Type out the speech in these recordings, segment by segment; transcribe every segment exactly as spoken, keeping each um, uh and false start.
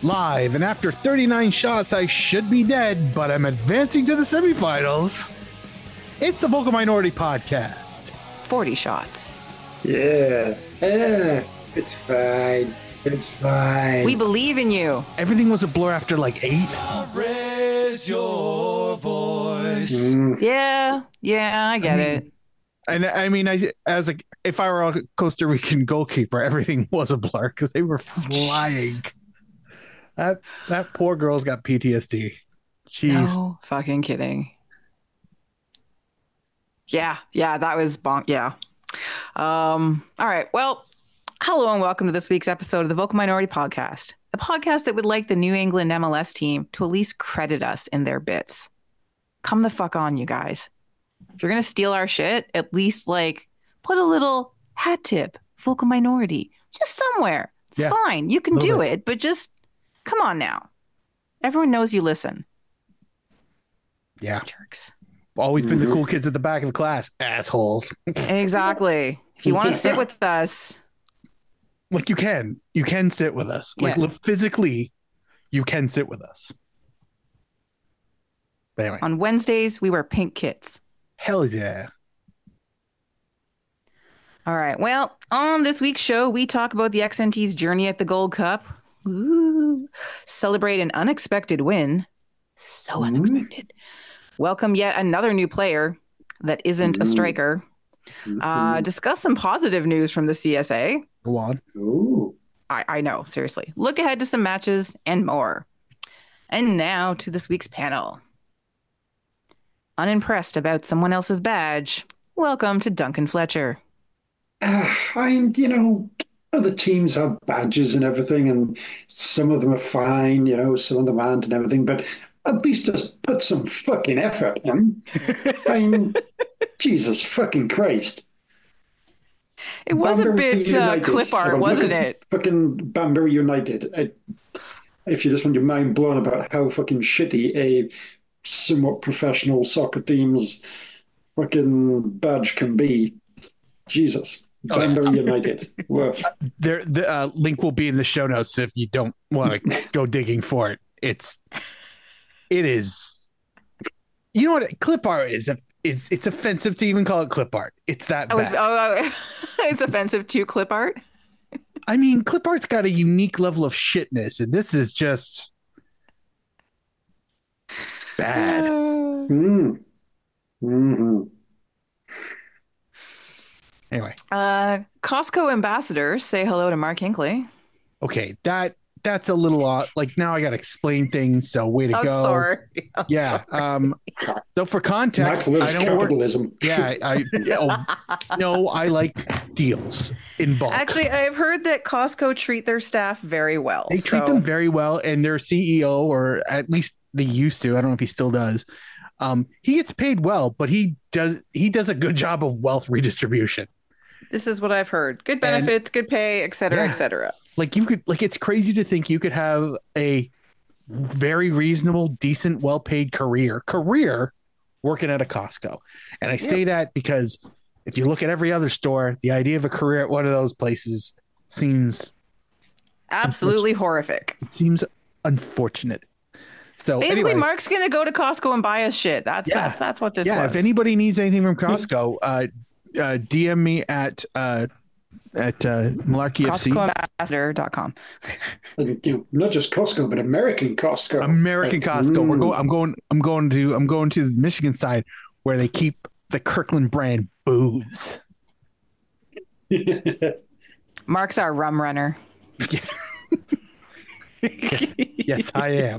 Live, and after thirty-nine shots, I should be dead, but I'm advancing to the semifinals. It's the Vocal Minority Podcast. forty shots. Yeah. Yeah. It's fine. It's fine. We believe in you. Everything was a blur after like eight. Raise your voice. Mm. Yeah. Yeah, I get I mean, it. And I mean, I as a if I were a Costa Rican goalkeeper, everything was a blur because they were flying. That that poor girl's got P T S D. Jeez. No fucking kidding. Yeah, yeah, that was bonk. Yeah. Um, all right. Well, hello and welcome to this week's episode of the Vocal Minority Podcast, the podcast that would like the New England M L S team to at least credit us in their bits. Come the fuck on, you guys. If you're gonna steal our shit, at least like put a little hat tip, Vocal Minority, just somewhere. It's Yeah, fine. You can do bit. it, but just come on now. Everyone knows you listen. Yeah. Jerks. Always been the cool kids at the back of the class. Assholes. Exactly. If you want to sit with us, Like you can. You can sit with us. Like Yeah. li- physically, you can sit with us. But anyway. on Wednesdays, we wear pink kits. Hell yeah. All right. Well, on this week's show, we talk about the X N T's journey at the Gold Cup. Ooh. Celebrate an unexpected win. So Mm. unexpected. Welcome yet another new player that isn't a Mm. striker. Uh, discuss some positive news from the C S A. Go on. Ooh. I, I know, seriously. Look ahead to some matches and more. And now to this week's panel. Unimpressed about someone else's badge. Welcome to Duncan Fletcher. Uh, I, you know, other teams have badges and everything, and some of them are fine, you know, some of them aren't and everything, but at least just put some fucking effort in. I mean, Jesus fucking Christ. It was a Banbury bit uh, United. clip art, Look wasn't at it? Fucking Banbury United. I, if you just want your mind blown about how fucking shitty a somewhat professional soccer team's fucking badge can be, Jesus. Oh, yeah. Banbury United. Woof. There, the uh, link will be in the show notes if you don't want to go digging for it. It's, it is. You know what clip art is? It's it's offensive to even call it clip art. It's that Oh, it's, bad. oh, oh, it's offensive to clip art. I mean, clip art's got a unique level of shitness, and this is just bad. Mm. hmm Anyway, Uh, Costco ambassadors say hello to Mark Hinckley. okay, that that's a little odd. Like now I got to explain things. So way to I'm go. sorry. I'm Yeah. sorry. Um. So for context, Max I lives don't work. capitalism. Yeah. I. Oh, no, I like deals in bulk. Actually, I've heard that Costco treat their staff very well. They treat so- them very well, and their C E O, or at least they used to. I don't know if he still does. Um, he gets paid well, but he does he does a good job of wealth redistribution. This is what I've heard. Good benefits, good pay, et cetera, Yeah. et cetera. Like you could, like it's crazy to think you could have a very reasonable, decent, well-paid career career working at a Costco. And I say that because if you look at every other store, the idea of a career at one of those places seems Absolutely horrific. it seems unfortunate. So Basically, anyway, Mark's gonna go to Costco and buy us shit. That's Yeah. that's that's what this yeah, was. if anybody needs anything from Costco, uh, uh, D M me at uh, at uh, Malarkey F C. Costco ambassador dot com. And, you know, not just Costco, but American Costco. American Like, Costco. We're mm. going. I'm going. I'm going to. I'm going to the Michigan side where they keep the Kirkland brand booze. Mark's our rum runner. Yes, yes, I am.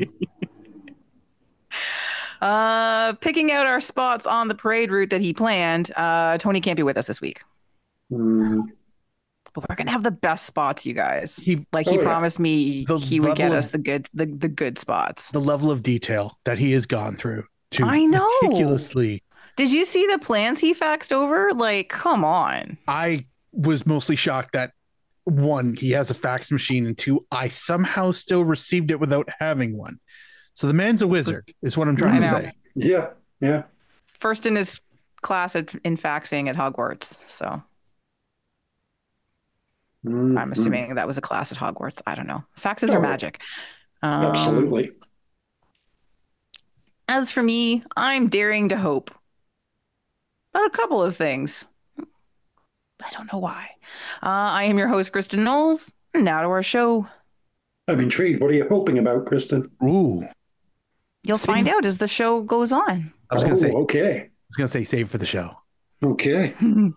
Uh, picking out our spots on the parade route that he planned. Uh, Tony can't be with us this week, Mm. but we're gonna have the best spots, you guys. He, Like he Oh, yeah. promised me, The he would get level of- us the good, the, the good spots. the level of detail that he has gone through to I know. meticulously. Did you see the plans he faxed over? Like, come on. I was mostly shocked that one, he has a fax machine, and two, I somehow still received it without having one. So the man's a wizard, is what I'm trying I to know. say. Yeah, yeah. First in his class at, in faxing at Hogwarts. So Mm, I'm mm. assuming that was a class at Hogwarts. I don't know. Faxes Oh. are magic. Um, Absolutely. As for me, I'm daring to hope about a couple of things. I don't know why. Uh, I am your host, Kristen Knowles. Now to our show. I'm intrigued. What are you hoping about, Kristen? Ooh. You'll Save- find out as the show goes on. I was gonna Oh, say. I okay. was gonna say save for the show. Okay.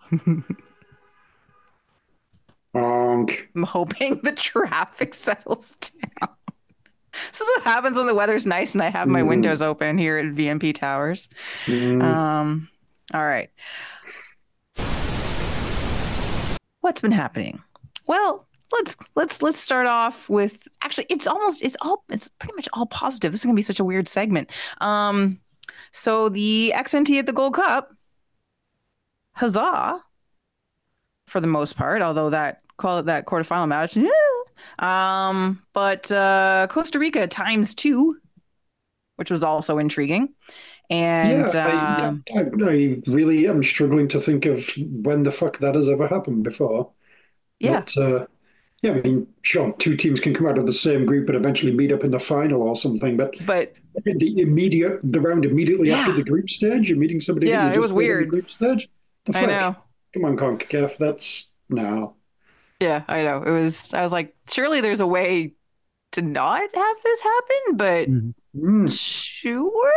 Honk. I'm hoping the traffic settles down. This is what happens when the weather's nice and I have my Mm. windows open here at V M P Towers. Mm. Um, all right. What's been happening? Well, let's let's let's start off with actually it's almost it's all it's pretty much all positive. This is gonna be such a weird segment. Um, so the X N T at the Gold Cup, huzzah, for the most part, although that call it that quarterfinal match. Yeah. Um, but uh, Costa Rica times two, which was also intriguing. And yeah, I, uh, I, I really am struggling to think of when the fuck that has ever happened before. yeah, But uh, yeah, I mean, sure, two teams can come out of the same group and eventually meet up in the final or something. But but the immediate, the round immediately after Yeah. the group stage, you're meeting somebody Yeah, that it you was just met in the weird. group stage. The I fuck? know. Come on, CONCACAF. That's no. Yeah, I know. It was, I was like, surely there's a way to not have this happen, but Mm. sure.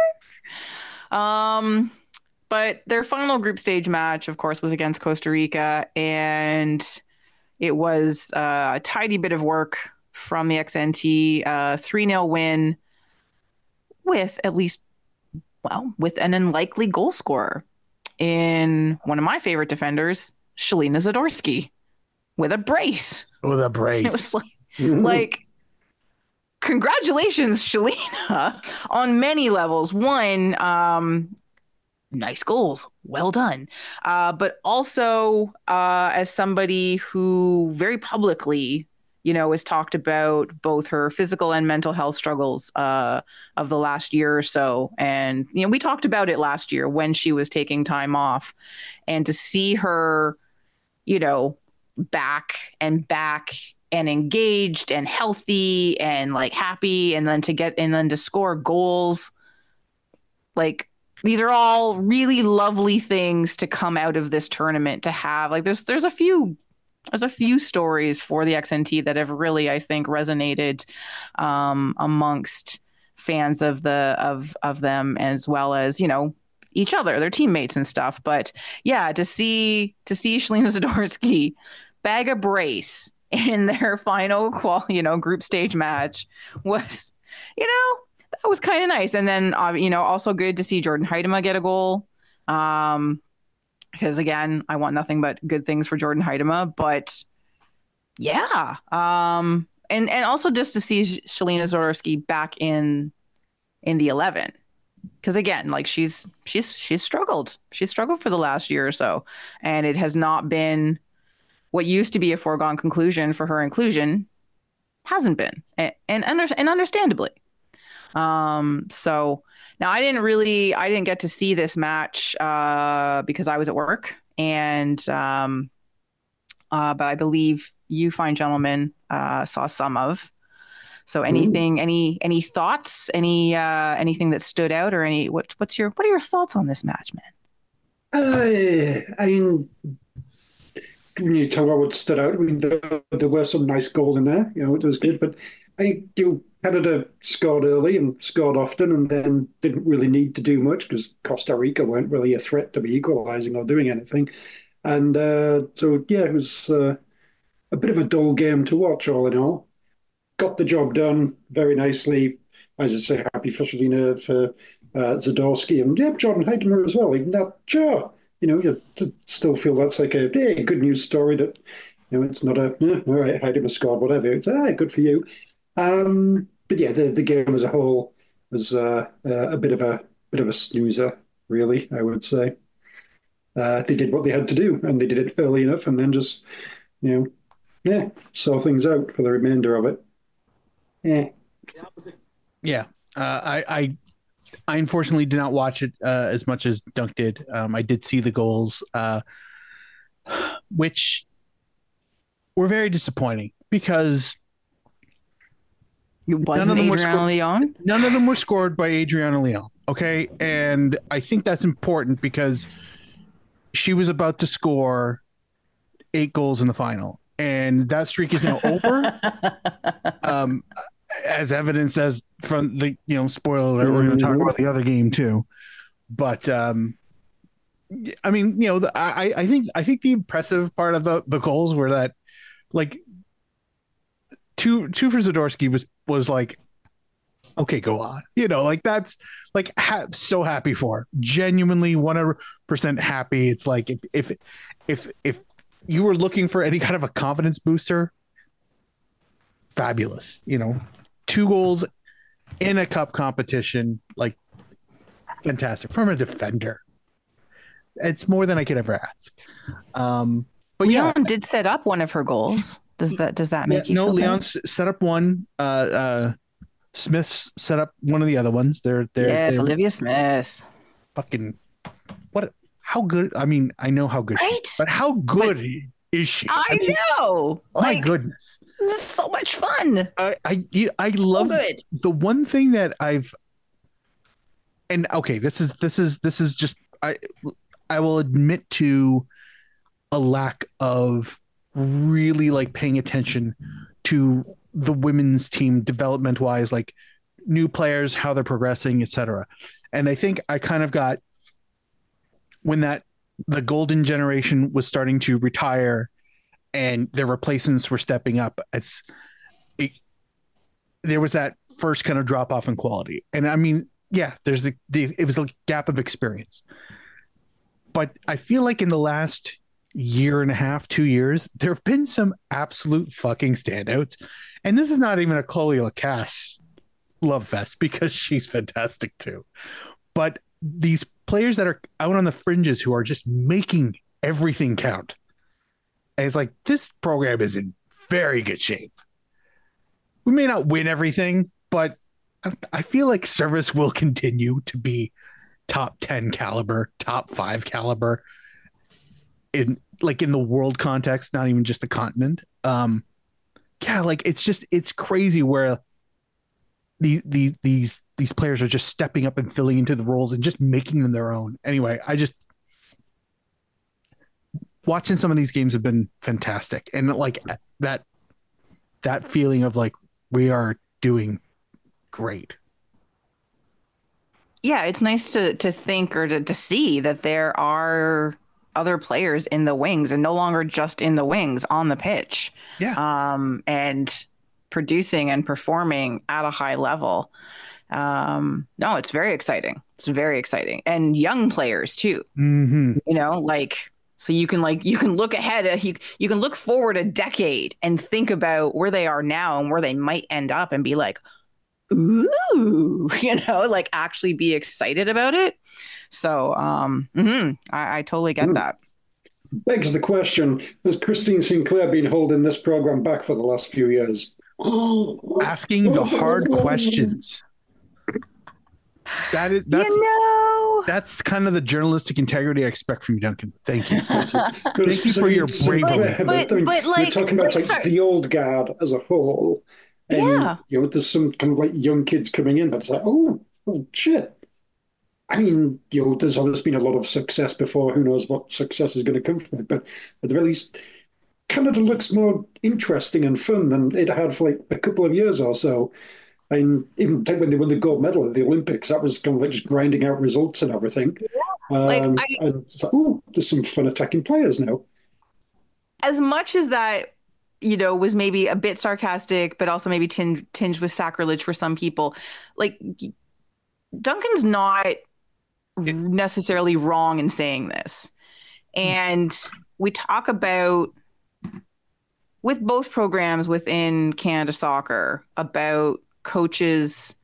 Um, but their final group stage match, of course, was against Costa Rica, and it was uh, a tidy bit of work from the X N T, uh, three nil win with at least, well, with an unlikely goal scorer in one of my favorite defenders, Shalina Zadorsky, with a brace. Oh, the It brace. was like, like congratulations, Shalina, on many levels. One, um, nice goals, well done. Uh, but also, uh, as somebody who very publicly, you know, has talked about both her physical and mental health struggles uh, of the last year or so. And, you know, we talked about it last year when she was taking time off. And to see her, you know, back and back and engaged and healthy and like happy, and then to get and then to score goals, like these are all really lovely things to come out of this tournament. To have like there's there's a few there's a few stories for the X N T that have really, I think, resonated um, amongst fans of the of of them, as well as, you know, each other, their teammates and stuff. But yeah, to see to see Shalina Zadorsky bag a brace in their final qual, you know, group stage match was, you know, that was kind of nice. And then, uh, you know, also good to see Jordan Huitema get a goal. Um, because again, I want nothing but good things for Jordan Huitema. But yeah, um, and and also just to see Shalina Zadorsky back in in the eleven. Because again, like she's she's she's struggled. She's struggled for the last year or so, and it has not been what used to be a foregone conclusion for her inclusion. Hasn't been, and and, under, and understandably. Um, so now I didn't really I didn't get to see this match uh, because I was at work, and um, uh, but I believe you fine gentlemen uh, saw some of. So anything, Ooh. any any thoughts, any uh, anything that stood out, or any what what's your what are your thoughts on this match, man? Uh, I mean, when you talk about what stood out, I mean, there, there were some nice goals in there. You know, it was good, but I you Canada scored early and scored often, and then didn't really need to do much because Costa Rica weren't really a threat to be equalising or doing anything. And uh, so, yeah, it was uh, a bit of a dull game to watch, all in all. Got the job done very nicely. As I say, happy for Shalina, for uh, Zadorsky, and yeah, Jordan Huitema as well. Even that, sure, you know, you still feel that's like a hey, good news story that, you know, it's not a, eh, all right, Huitema scored, whatever. It's, ah, good for you. Um, but yeah, the, the game as a whole was uh, uh, a bit of a bit of a snoozer, really, I would say. Uh, they did what they had to do, and they did it early enough, and then just, you know, yeah, saw things out for the remainder of it. Yeah. Yeah. Uh, I, I, I unfortunately did not watch it uh, as much as Dunk did. Um, I did see the goals, uh, which were very disappointing because It wasn't None of them were Adriana scored- Leon. None of them were scored by Adriana Leon. Okay. And I think that's important because she was about to score eight goals in the final. And that streak is now over. um, as evidence as from the, you know, spoiler alert, we're going to talk about the other game too. But um, I mean, you know, the, I, I think I think the impressive part of the, the goals were that like two two for Zadorsky was was like, okay, go on. You know, like that's like ha- so happy for her. Genuinely one hundred percent happy. It's like if if if if you were looking for any kind of a confidence booster, fabulous. You know, two goals in a cup competition, like fantastic from a defender. It's more than I could ever ask. Um, but Leon yeah, did set up one of her goals. Does that does that make yeah, you no, feel Leon better? s- set up one. Uh, uh, Smith's set up one of the other ones. They're they're, Yes, they're Olivia Smith. fucking what? How good? I mean, I know how good, she Right? is, but how good is she? I mean, know. my Like, goodness. this is so much fun. I I you- I love good. the one thing that I've and okay, this is this is this is just I I will admit to a lack of really like paying attention to the women's team development wise, like new players, how they're progressing, et cetera. And I think I kind of got when that the golden generation was starting to retire and their replacements were stepping up. It's it, there was that first kind of drop off in quality. And I mean, yeah, there's the, the it was a gap of experience. But I feel like in the last year and a half, two years, there have been some absolute fucking standouts. And this is not even a Chloe Lacasse love fest because she's fantastic too. But these players that are out on the fringes who are just making everything count. And it's like, this program is in very good shape. We may not win everything, but I feel like service will continue to be top ten caliber, top five caliber in like in the world context, not even just the continent. Um, yeah, like it's just, it's crazy where these, these, these, these players are just stepping up and filling into the roles and just making them their own. Anyway, I just watching some of these games have been fantastic. And like that, that feeling of like, we are doing great. Yeah, it's nice to to think or to, to see that there are other players in the wings and no longer just in the wings on the pitch. Yeah. Um, and producing and performing at a high level. Um, no, it's very exciting. It's very exciting. And young players too. Mm-hmm. You know, like so you can like you can look ahead, you you can look forward a decade and think about where they are now and where they might end up and be like, ooh, you know, like actually be excited about it. So um, mm-hmm, I, I totally get Mm. that. Begs the question, has Christine Sinclair been holding this program back for the last few years? Asking the hard questions. That is that's you know, that's kind of the journalistic integrity I expect from you, Duncan. Thank you. Thank you for your bravery. But- but, like- you're talking about like, like, sorry. the old guard as a whole. And, Yeah. you know, there's some kind of like young kids coming in that's like, oh, oh shit. I mean, you know, there's always been a lot of success before. Who knows what success is going to come from it? But at the very least, Canada looks more interesting and fun than it had for like a couple of years or so. And even when they won the gold medal at the Olympics, that was kind of like just grinding out results and everything. Like, Um, I- and it's like, oh, there's some fun attacking players now. as much as that, you know, was maybe a bit sarcastic, but also maybe tinged, tinged with sacrilege for some people. Like Duncan's not necessarily wrong in saying this. And we talk about with both programs within Canada Soccer about coaches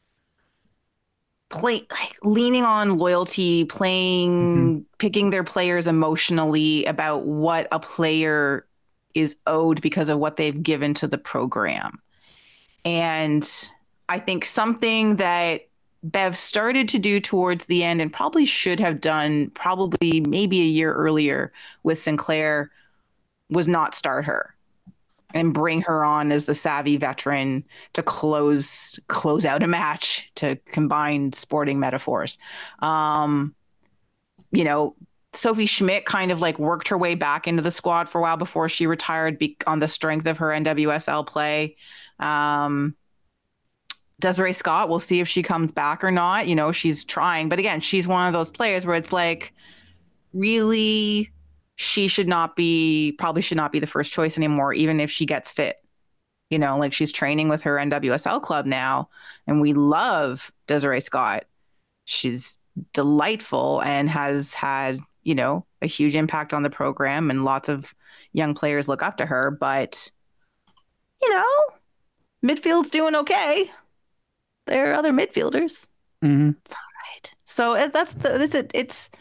play like leaning on loyalty, playing, picking their players emotionally about what a player is owed because of what they've given to the program. And I think something that Bev started to do towards the end and probably should have done probably maybe a year earlier with Sinclair was not start her. and bring her on as the savvy veteran to close close out a match, to combine sporting metaphors. Um, you know, Sophie Schmidt kind of like worked her way back into the squad for a while before she retired be- on the strength of her N W S L play. Um, Desiree Scott, we'll see if she comes back or not. You know, she's trying, but again, she's one of those players where it's like, really, she should not be, probably should not be the first choice anymore, even if she gets fit. You know, like she's training with her N W S L club now, and we love Desiree Scott. She's delightful and has had, you know, a huge impact on the program, and lots of young players look up to her. But, you know, midfield's doing okay. There are other midfielders. Mm-hmm. It's all right. So that's the, this, it, it's,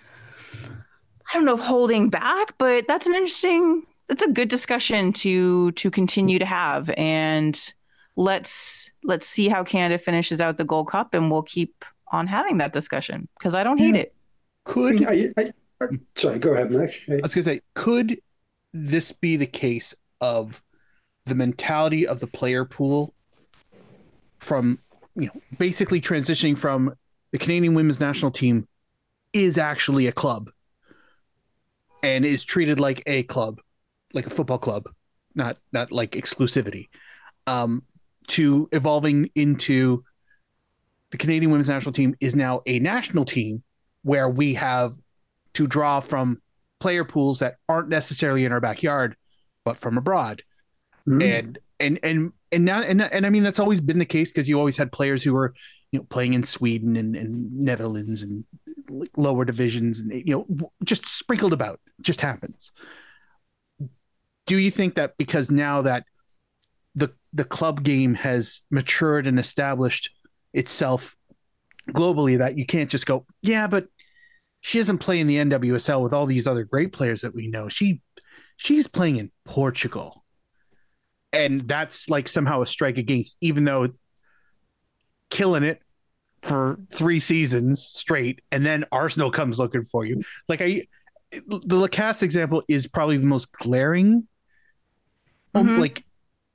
I don't know if holding back, but that's an interesting, that's a good discussion to, to continue to have. And let's, let's see how Canada finishes out the Gold Cup, and we'll keep on having that discussion, because I don't hate Yeah. it. Could I, I, I, sorry, go ahead, Nick. I was going to say, could this be the case of the mentality of the player pool from, you know, basically transitioning from the Canadian women's national team is actually a club and is treated like a club, like a football club, not not like exclusivity, um, to evolving into the Canadian women's national team is now a national team where we have to draw from player pools that aren't necessarily in our backyard, but from abroad. Mm. And and and and now and, and I mean that's always been the case, because you always had players who were, you know, playing in Sweden and, and Netherlands and lower divisions, and, you know, just sprinkled about. Just happens. Do you think that because now that the the club game has matured and established itself globally, that you can't just go, yeah, but she doesn't play in the N W S L with all these other great players that we know. She she's playing in Portugal. And that's like somehow a strike against, even though killing it for three seasons straight, and then Arsenal comes looking for you. Like I, the Lacasse example is probably the most glaring, Mhm. like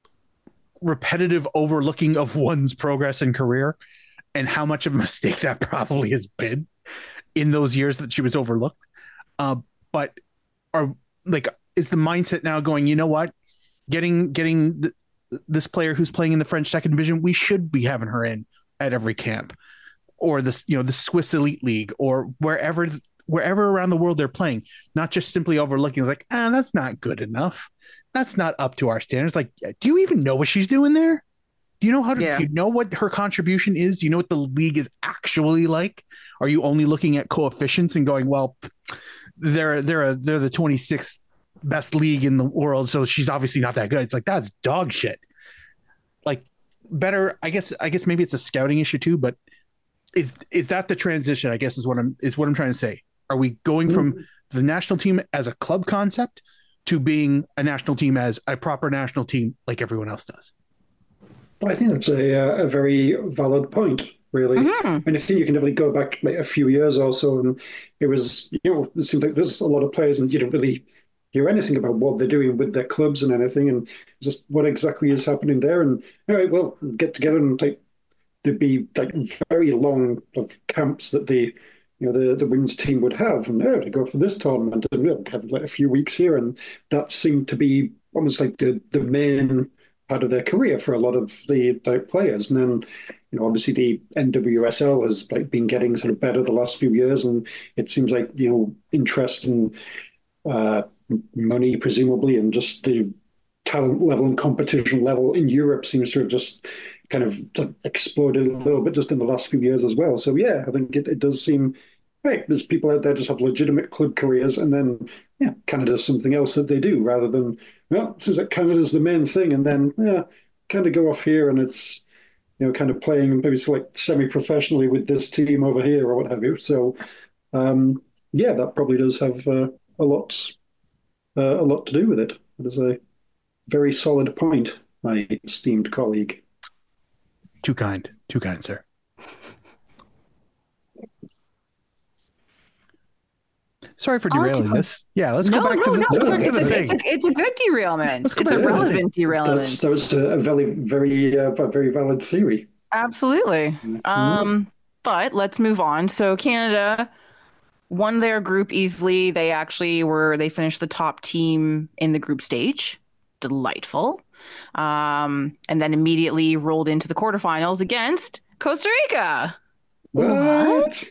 repetitive overlooking of one's progress and career, and how much of a mistake that probably has been in those years that she was overlooked. Uh, but are like, is the mindset now going, you know what? Getting getting th- this player who's playing in the French second division, we should be having her in at every camp, or this, you know, the Swiss Elite League, or wherever wherever around the world they're playing. Not just simply overlooking. It's like, ah, that's not good enough. That's not up to our standards. Like, do you even know what she's doing there? Do you know how to? Yeah. Do you know what her contribution is? Do you know what the league is actually like? Are you only looking at coefficients and going, well, they're they're a, they're the twenty-sixth best league in the world, so she's obviously not that good. It's like, that's dog shit. Like, better, I guess I guess maybe it's a scouting issue too, but is is that the transition, I guess, is what I'm is what I'm trying to say. Are we going from the national team as a club concept to being a national team as a proper national team like everyone else does? I think that's a, a very valid point, really. Mhm. And I think you can definitely go back like a few years or so, and it was, you know, it seemed like there's a lot of players, and you don't really hear anything about what they're doing with their clubs and anything, and just what exactly is happening there. And all right, well, get together and like there'd be like very long of camps that the you know the the women's team would have, and oh, to go for this tournament, and we'll have like a few weeks here, and that seemed to be almost like the the main part of their career for a lot of the, the players. And then, you know, obviously the N W S L has like been getting sort of better the last few years, and it seems like, you know, interest and uh, money, presumably, and just the talent level and competition level in Europe seems to have just kind of exploded a little bit just in the last few years as well. So yeah, I think it, it does seem right. There's people out there just have legitimate club careers, and then yeah, Canada's something else that they do, rather than, well, it seems like Canada's the main thing, and then yeah, kind of go off here and it's, you know, kind of playing maybe sort of like semi-professionally with this team over here or what have you. So um, yeah, that probably does have uh, a lot uh, a lot to do with it. It is a very solid point, my esteemed colleague. Too kind. Too kind, sir. Sorry for On to derailing co- this. Yeah, let's no, go back no, to the, no. let's go no, back to It's the a, thing. it's, a, it's a good derailment. Let's go It's a back to the relevant That's, derailment. that was a very, very, uh, a very valid theory. Absolutely. Um, but let's move on. So Canada won their group easily. They actually were, they finished the top team in the group stage. Delightful. Um, and then immediately rolled into the quarterfinals against Costa Rica. What?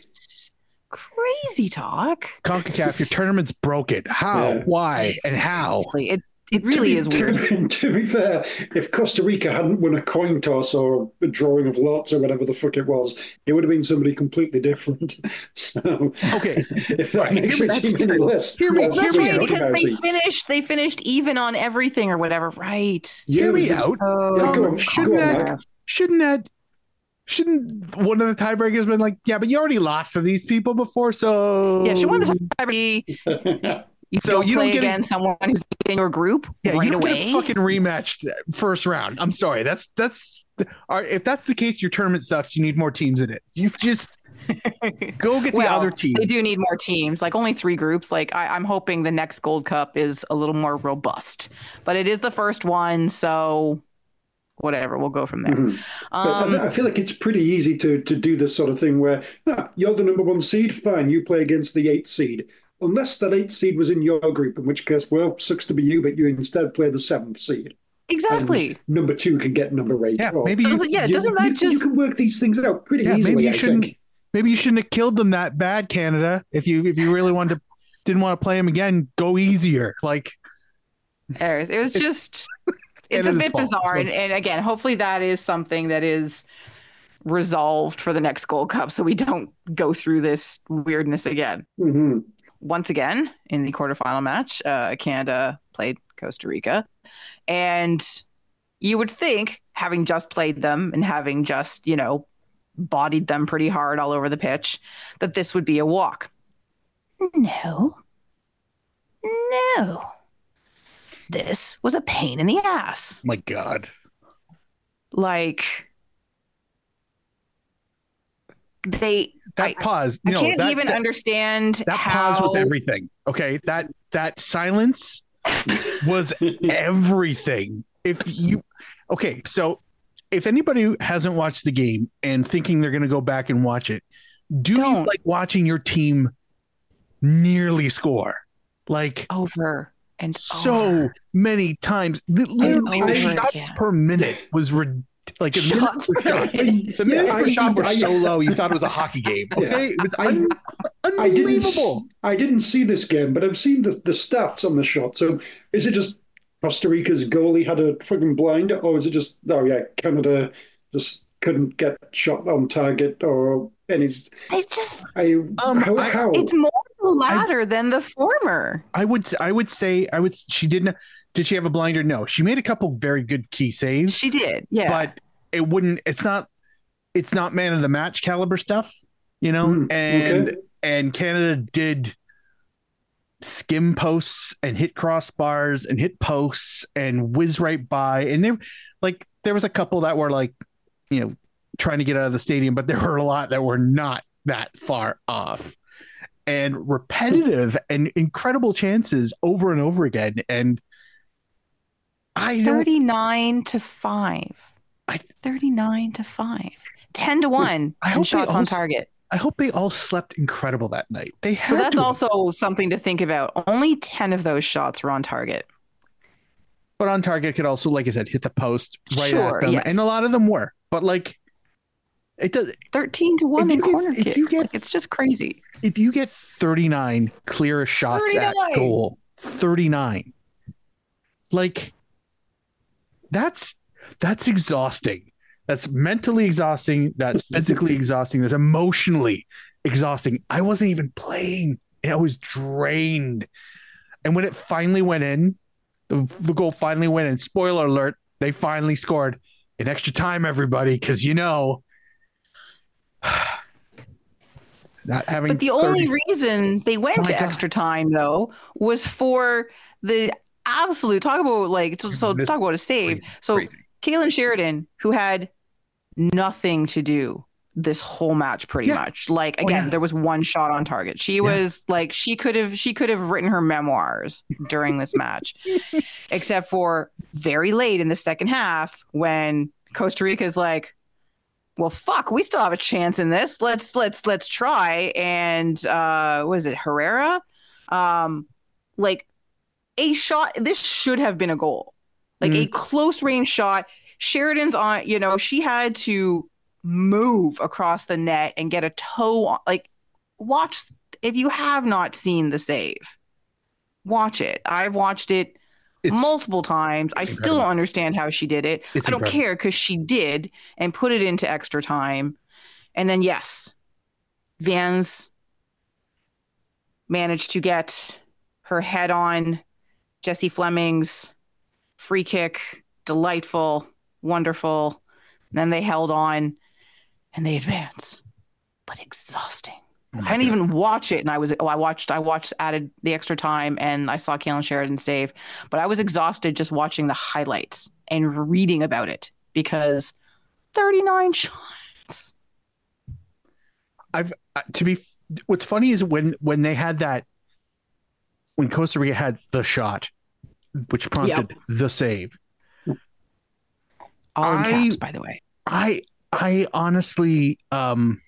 Crazy talk. CONCACAF, your tournament's broken. How? Yeah. Why? And how? Seriously, It it really to be, is weird. To be, to be fair, if Costa Rica hadn't won a coin toss or a drawing of lots or whatever the fuck it was, it would have been somebody completely different. So, Okay. if that Right. makes Hear it me- seem any less, hear me- less That's hear me right, out. because they controversy. finished they finished even on everything or whatever, right? Yeah, Hear me the- out. Oh, Yeah, go Um, on, shouldn't go on, that Mac. shouldn't that shouldn't one of the tiebreakers been like, yeah, but you already lost to these people before, so Yeah, she won the tiebreaker. You So don't you don't play get a- against someone who's in your group yeah, right you don't away. get a fucking rematch first round. I'm sorry. That's that's all right, if that's the case, your tournament sucks. You need more teams in it. You just go get the Well, other team. They do need more teams, like only three groups. Like I, I'm hoping the next Gold Cup is a little more robust, but it is the first one, so whatever, we'll go from there. Mhm. But I, Um, th- I feel like it's pretty easy to to do this sort of thing where ah, you're the number one seed, fine, you play against the eighth seed. Unless that eighth seed was in your group, in which case, well, sucks to be you, but you instead play the seventh seed. exactly. And number two can get number eight. Yeah, Or- maybe you, Doesn't- yeah, doesn't that you, just you can work these things out pretty yeah, easily, maybe you I shouldn't think. maybe you shouldn't have killed them that bad, Canada. If you if you really wanted to didn't want to play them again, go easier. Like Anyways, it was just it's a Canada's bit fault. bizarre, So- and, and again, hopefully that is something that is resolved for the next Gold Cup, so we don't go through this weirdness again. Mhm. Once again, in the quarterfinal match, uh, Canada played Costa Rica, and you would think, having just played them and having just you know bodied them pretty hard all over the pitch, that this would be a walk. No, no. This was a pain in the ass. my God. Like they That I, pause. I no, can't that, even that, understand that how pause was everything. Okay. That that silence was everything. If you okay, so if anybody hasn't watched the game and thinking they're gonna go back and watch it, do you Don't. like watching your team nearly score? Like over and so over. many times. Li- Literally, the over shots again. per minute was rid- like a Shots minute per per shot. minute. The minutes per I- shot were I- so low, you thought it was a hockey game. Okay, it was I- un- I didn't. unbelievable. I didn't see this game, but I've seen the, the stats on the shot. So is it just Costa Rica's goalie had a frigging blind, or is it just oh yeah, Canada just couldn't get shot on target, or any? They just I, Um, how, I- how? it's more the latter than the former. I would, I would say, I would. She didn't. Did she have a blinder? No, she made a couple very good key saves, She did, yeah. but it wouldn't. It's not. It's not man of the match caliber stuff, you know. Mm, and okay. and Canada did skim posts and hit crossbars and hit posts and whiz right by. And they like there was a couple that were like, you know, trying to get out of the stadium, but there were a lot that were not that far off. And repetitive and incredible chances over and over again. And I don't, thirty-nine to five. I- thirty-nine to five. ten to one I in hope they shots on also- target. I hope they all slept incredible that night. They had So that's to, also something to think about. Only ten of those shots were on target. but on target could also, like I said, hit the post right Sure, at them. yes. And a lot of them were, but like it does. thirteen to one If in you get- corner if kicks. you get- Like, it's just crazy. If you get thirty-nine clear shots at thirty-nine. goal, thirty-nine, like that's that's exhausting. That's mentally exhausting. That's physically exhausting. That's emotionally exhausting. I wasn't even playing, and I was drained. And when it finally went in, the, the goal finally went in. Spoiler alert: they finally scored in extra time. Everybody, because you know. Not having But the thirty only reason they went My to God. extra time, though, was for the absolute talk about like so, so This- talk about a save. crazy, so crazy. Kaylin Sheridan, who had nothing to do, this whole match pretty Yeah. much. Like, Oh, again, yeah. there was one shot on target. She Yeah. was like, she could have, she could have written her memoirs during this match, except for very late in the second half when Costa Rica is like, well, fuck, we still have a chance in this. Let's, let's, let's try. And, uh, what is it? Herrera? Um, like a shot. This should have been a goal, like Mm. a close range shot. Sheridan's on, you know, she had to move across the net and get a toe on. Like, watch, if you have not seen the save, watch it. I've watched it It's multiple times. I it's still incredible. don't understand how she did it. It's I don't incredible. care because she did and put it into extra time. And then, yes, Vans managed to get her head on Jessie Fleming's free kick. Delightful, wonderful. Then they held on and they advance, but exhausting. Oh my I didn't God. even watch it, and I was oh I watched I watched added the extra time, and I saw Kaylin Sheridan save, but I was exhausted just watching the highlights and reading about it because thirty-nine shots. I've uh, to be. What's funny is when when they had that, when Costa Rica had the shot, which prompted the save. All in I- caps, by the way. I I honestly um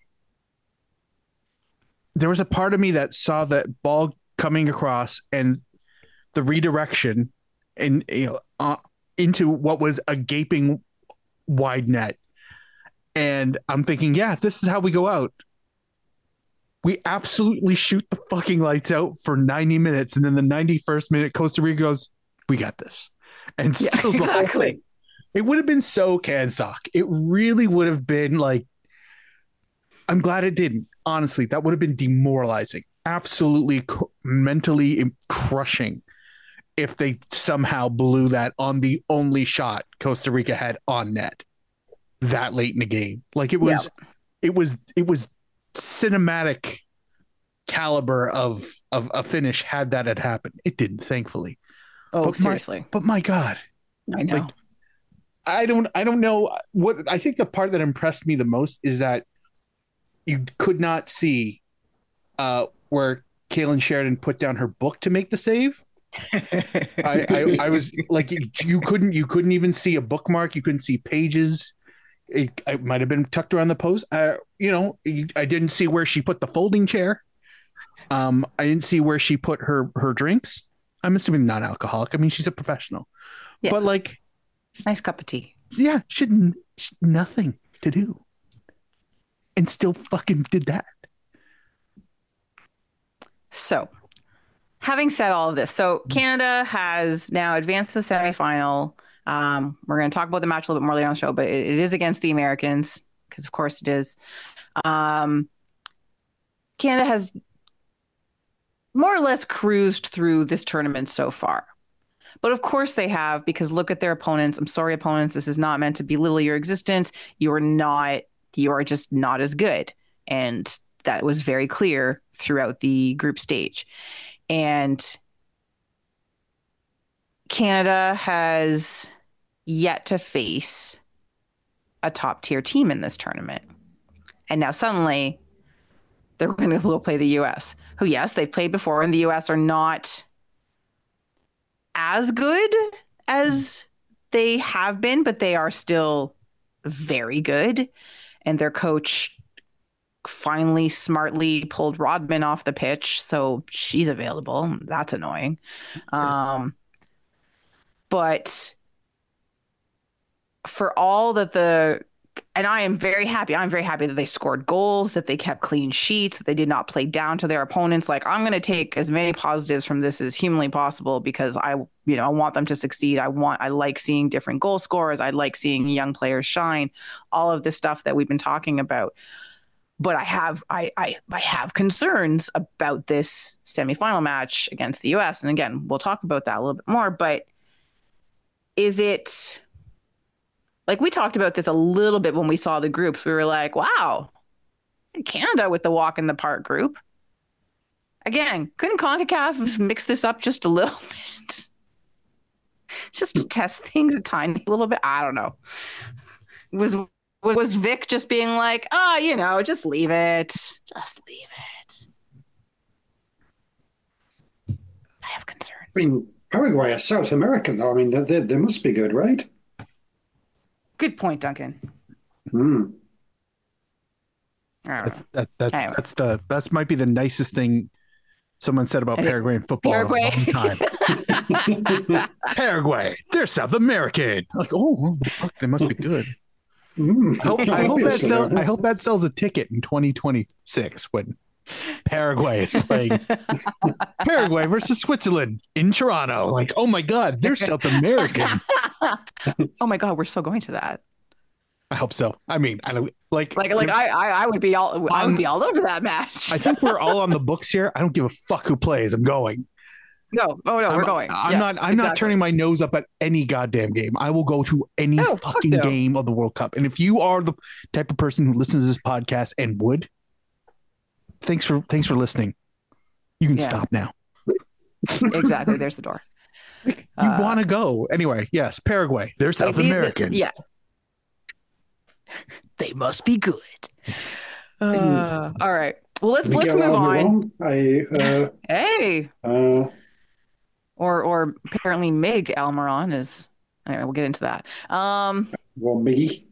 there was a part of me that saw that ball coming across and the redirection and you know uh, into what was a gaping wide net. And I'm thinking, yeah, this is how we go out. We absolutely shoot the fucking lights out for ninety minutes, and then the ninety-first minute Costa Rica goes, we got this. And Yeah, steals the whole exactly. thing. It would have been so Cansock. It really would have been like, I'm glad it didn't. Honestly, that would have been demoralizing. Absolutely cr- mentally crushing if they somehow blew that on the only shot Costa Rica had on net that late in the game. Like it was, it was, it was cinematic caliber of of a finish had that had happened. It didn't, thankfully. Oh, But my- seriously. But my God. I know. like, I don't I don't know what I think the part that impressed me the most is that you could not see uh where Kaylin Sheridan put down her book to make the save. I, I I was like you couldn't you couldn't even see a bookmark, you couldn't see pages. It, it might have been tucked around the post. Uh, you know, I didn't see where she put the folding chair. Um, I didn't see where she put her her drinks. I'm assuming non-alcoholic. I mean, she's a professional, Yeah. but like. Nice cup of tea. Yeah, she had n- she had nothing to do, and still fucking did that. So, having said all of this, so Canada has now advanced to the semifinal. Um, we're going to talk about the match a little bit more later on the show, but it, it is against the Americans because, of course, it is. Um, Canada has more or less cruised through this tournament so far. But of course they have, because look at their opponents. I'm sorry, opponents. This is not meant to belittle your existence. You are not, you are just not as good. And that was very clear throughout the group stage. And Canada has yet to face a top tier team in this tournament. And now suddenly they're going to go play the U S, who, yes, they've played before, and the U S are not as good as they have been, but they are still very good. And their coach finally smartly pulled Rodman off the pitch, so she's available. That's annoying. Um, but for all that the and I am very happy. I'm very happy that they scored goals, that they kept clean sheets, that they did not play down to their opponents. Like, I'm going to take as many positives from this as humanly possible because I, you know, I want them to succeed. I want, I like seeing different goal scorers. I like seeing young players shine, all of this stuff that we've been talking about. But I have, I, I, I have concerns about this semifinal match against the U S. And again, we'll talk about that a little bit more, but is it, like, we talked about this a little bit when we saw the groups. We were like, wow, Canada with the walk in the park group. Again, couldn't CONCACAF mix this up just a little bit? Just to test things a tiny little bit? I don't know. It was was, was Vic just being like, oh, you know, just leave it. Just leave it. I have concerns. I mean, Paraguay are South American, though. I mean, they, they, they must be good, right? Good point, Duncan. Hmm. I don't That's know. that, that's Anyway. that's the that might be the nicest thing someone said about Anyway, Paraguayan football Paraguay. in a long time. Paraguay, they're South American. Like, oh, well, fuck, they must be good. Hmm. I hope, I hope that Obviously, sell, huh? I hope that sells a ticket in twenty twenty-six when Paraguay is playing Paraguay versus Switzerland in Toronto. Like, oh my God, they're South American. Oh my God, we're still going to that. I hope so. I mean, I don't like Like, like I, I, I would be all, I would be all over that match. I think we're all on the books here. I don't give a fuck who plays. I'm going. no, oh no, I'm, we're going. I'm Yeah, not. I'm not exactly. turning my nose up at any goddamn game. I will go to any No, fuck fucking no. game of the World Cup. And if you are the type of person who listens to this podcast and would, thanks for thanks for listening. You can Yeah. stop now. Exactly. There's the door. You Uh, want to go anyway? Yes, Paraguay. They're South Like, the- the- American. yeah. They must be good. Uh, all right. Well, let's let's Miguel move on. Almiron, I, uh, Hey, uh, or or apparently Mig Almiron is. Anyway, we'll get into that. Um, well, me.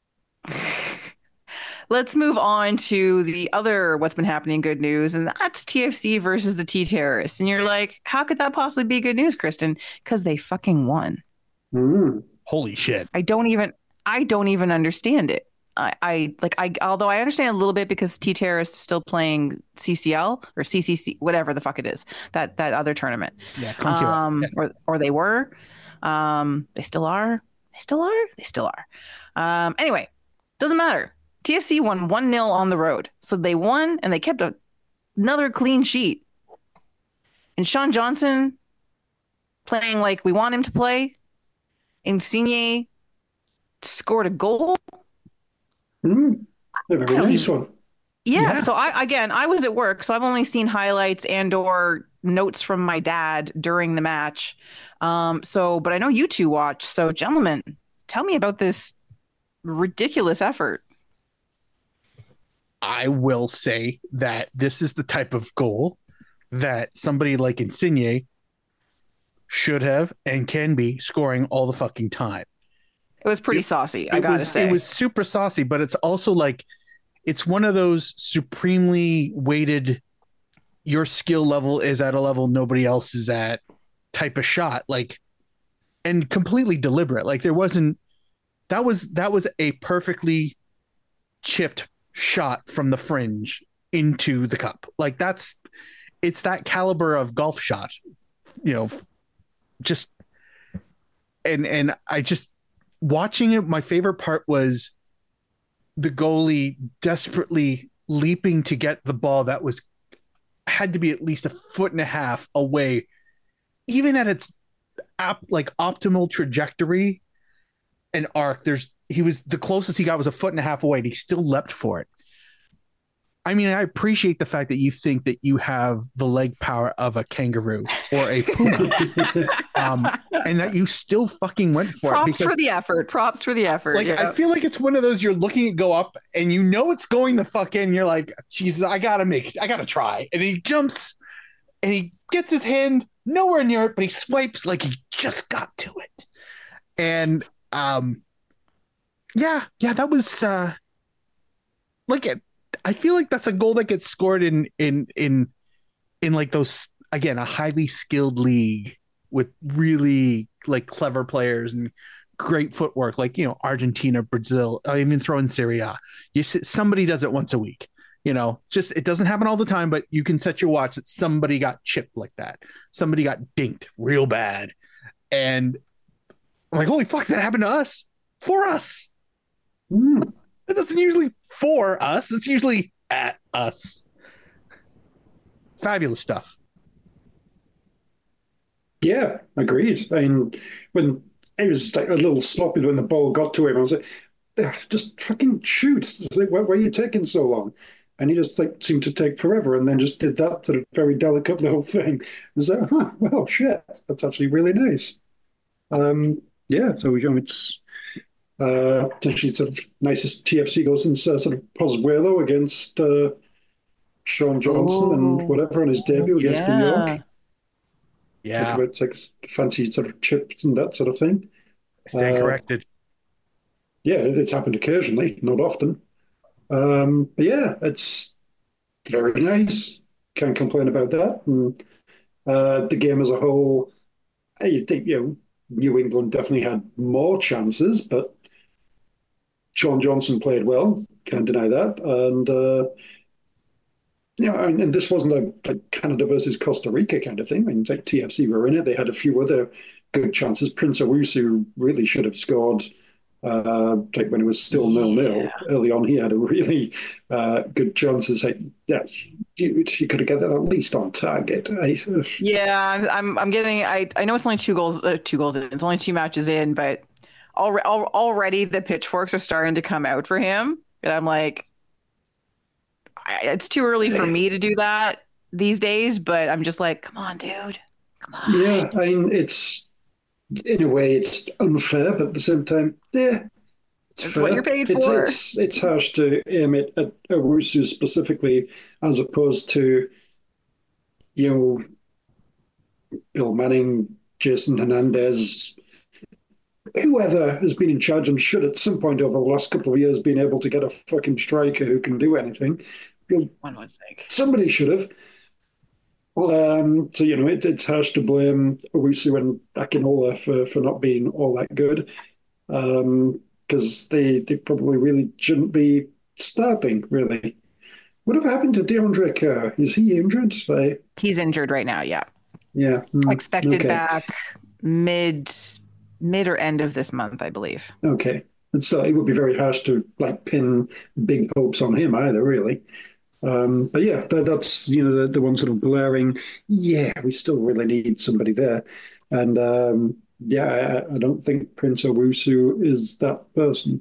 let's move on to the other what's been happening good news, and that's T F C versus the T Terrorists. And you're like, how could that possibly be good news, Kristen? Because they fucking won. Hmm. Holy shit. I don't even I don't even understand it. I, I like I although I understand a little bit because T Terrorists is still playing C C L or C C C, whatever the fuck it is, that that other tournament. Yeah, Conqueror. Um Yeah. or or they were. Um they still are. They still are. They still are. Um anyway, doesn't matter. T F C won one nil on the road. So they won and they kept a, another clean sheet. And Sean Johnson playing like we want him to play. Insigne scored a goal. Hmm. A very I don't nice even- one. Yeah, Yeah. So I again, I was at work, so I've only seen highlights and or notes from my dad during the match. Um, so, but I know you two watched. So, gentlemen, tell me about this ridiculous effort. I will say that this is the type of goal that somebody like Insigne should have and can be scoring all the fucking time. It was pretty It- saucy, I It gotta was say. it was super saucy, but it's also like it's one of those supremely weighted. Your skill level is at a level nobody else is at type of shot, like, and completely deliberate. Like there wasn't that was that was a perfectly chipped shot from the fringe into the cup. Like that's it's that caliber of golf shot, you know, just and and I just watching it, my favorite part was the goalie desperately leaping to get the ball that was had to be at least a foot and a half away, even at its op, like optimal trajectory and arc. There's he was the closest he got was a foot and a half away, and he still leapt for it. I mean, I appreciate the fact that you think that you have the leg power of a kangaroo or a puma, um, and that you still fucking went for Props it. Because, for the effort. Props for the effort. like, yeah. I feel like it's one of those you're looking at go up and you know it's going the fuck in. You're like, Jesus, I gotta make it. I gotta try. And he jumps and he gets his hand nowhere near it, but he swipes like he just got to it. And um, yeah, yeah, that was uh, like it. I feel like that's a goal that gets scored in in in in like those again a highly skilled league with really like clever players and great footwork, like you know Argentina, Brazil. I even throw in Syria. You see, somebody does it once a week. You know, just it doesn't happen all the time, but you can set your watch that somebody got chipped like that. Somebody got dinked real bad, and I'm like, holy fuck, that happened to us for us. Hmm. It doesn't usually for us. It's usually at us. Fabulous stuff. Yeah, agreed. I mean, when it was like a little sloppy when the ball got to him, I was like, "Ah, just fucking shoot. It's like, why, why are you taking so long? And he just like seemed to take forever and then just did that sort of very delicate little thing. I was like, huh, well, shit, that's actually really nice. Um, yeah, so you know, it's Uh, potentially sort of nicest T F C goal since uh, sort of Pozuelo against uh, Sean Johnson and Oh, whatever on his debut against New yeah. York. Talk Yeah, about like fancy sort of chips and that sort of thing. stand Uh, corrected. yeah, it's happened occasionally, not often. Um, but yeah, it's very nice. Can't complain about that. And uh, the game as a whole, I think you know New England definitely had more chances, but Sean Johnson played well. Can't deny that. And uh, yeah, and, and this wasn't a like Canada versus Costa Rica kind of thing. I mean, like T F C were in it. They had a few other good chances. Prince Owusu really should have scored. Uh, like when it was still nil Yeah. nil early on, he had a really uh, good chances. Like, yeah, you, you could have got that at least on target. I, Yeah, I'm I'm getting I I know it's only two goals uh, two goals in. It's only two matches in, but already already the pitchforks are starting to come out for him. And I'm like I, it's too early for me to do that these days, but I'm just like, come on, dude. Come on. yeah, I mean, it's in a way it's unfair, but at the same time, yeah, it's It's what you're fair. paid It's for. it's it's harsh to aim it at Owusu specifically, as opposed to you know Bill Manning, Jason Hernandez, whoever has been in charge and should at some point over the last couple of years been able to get a fucking striker who can do anything. You One would think. somebody should have. Well, um, so you know it, it's harsh to blame Owusu and Akinola for for not being all that good, because um, they they probably really shouldn't be starting really. Whatever happened to DeAndre Kerr? Is he injured? I, He's injured right now, yeah. yeah. mm, Expected okay. back mid mid or end of this month, I believe. Okay. And so it would be very harsh to like pin big hopes on him either, really. Um, but yeah, that, that's you know the, the one sort of glaring. Yeah, we still really need somebody there, and um, yeah, I, I don't think Prince Owusu is that person.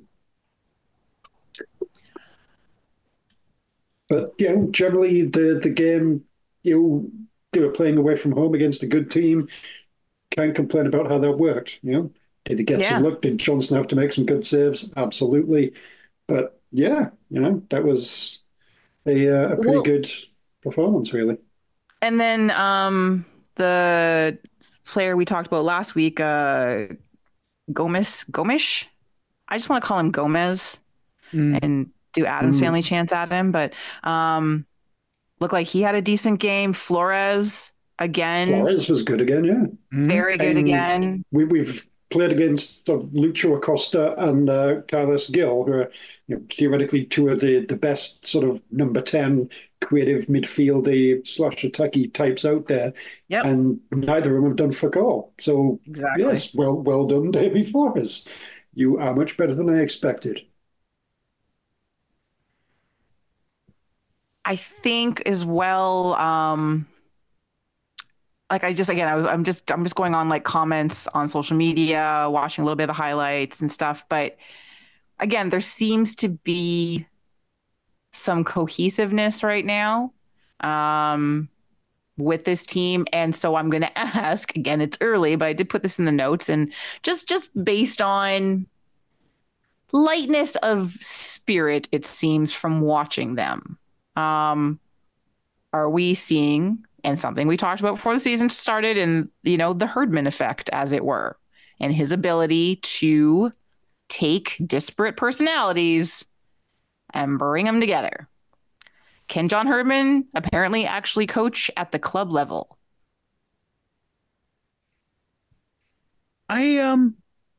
But you know, generally the the game, you know, they were playing away from home against a good team. Can't complain about how that worked. You know, did he get some Yeah. luck? Did Johnson have to make some good saves? Absolutely. But yeah, you know, that was a uh, a pretty Well, good performance, really. and then um the player we talked about last week, uh Gomez Gomish. I just want to call him Gomez Mm. and do Adam's Mm. family chants at him, but um looked like he had a decent game. Flores again, Flores was good again, yeah. Mm. very good And again. we, we've played against sort of Lucho Acosta and uh, Carlos Gil, who are you know, theoretically two of the, the best sort of number ten creative midfieldy slash attacky types out there. Yep, And neither of them have done fuck all. So, exactly. yes, well, well done, Davy Flores. You are much better than I expected. I think as well, um, like I just again I was I'm just I'm just going on like comments on social media, watching a little bit of the highlights and stuff. But again, there seems to be some cohesiveness right now um, with this team, and so I'm going to ask again. It's early, but I did put this in the notes, and just just based on lightness of spirit, it seems from watching them. Um, are we seeing, and something we talked about before the season started, and you know, the Herdman effect, as it were, and his ability to take disparate personalities and bring them together. Can John Herdman apparently actually coach at the club level? I um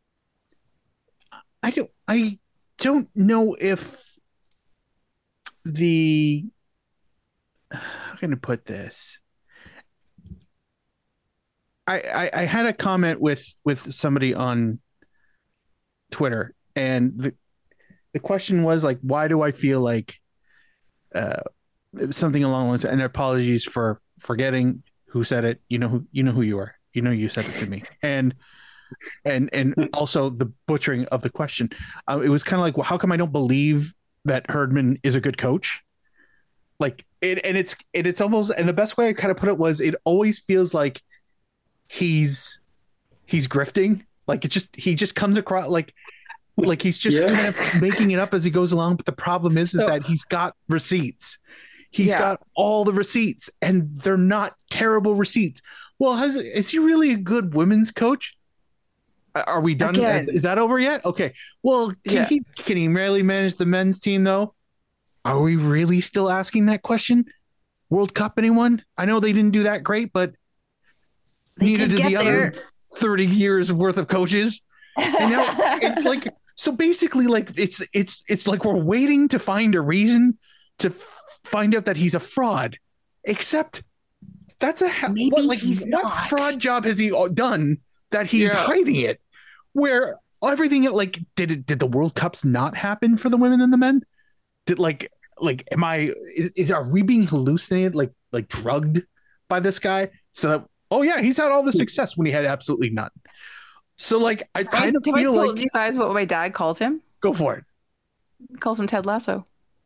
I don't I don't know if the how can I put this? I, I, I had a comment with with somebody on Twitter, and the the question was like, why do I feel like uh, something along the lines? And apologies for forgetting who said it. You know who you know who you are. You know you said it to me, and and and also the butchering of the question. Uh, it was kind of like, well, how come I don't believe that Herdman is a good coach? Like it, and it's it, it's almost, and the best way I kind of put it was, it always feels like he's he's grifting. Like it just he just comes across like like he's just Yeah. kind of making it up as he goes along. But the problem is, is So- that he's got receipts. He's Yeah. got all the receipts, and they're not terrible receipts. Well, has is he really a good women's coach? Are we done? Again. Is that over yet? Okay. Well, can Yeah. he can he really manage the men's team though? Are we really still asking that question? World Cup, anyone? I know they didn't do that great, but They neither did did the get other there. thirty years worth of coaches. And now it's like, so basically, like it's it's it's like we're waiting to find a reason to f- find out that he's a fraud. Except that's a ha- Maybe what, like he's what not. fraud job has he done that he's Yeah. hiding it? Where everything like did it did the World Cups not happen for the women and the men? Did like like am I is, is are we being hallucinated like like drugged by this guy? So that oh yeah, he's had all the success when he had absolutely none. So like I I, kind of have I feel told like you guys what my dad calls him? go for it. He calls him Ted Lasso.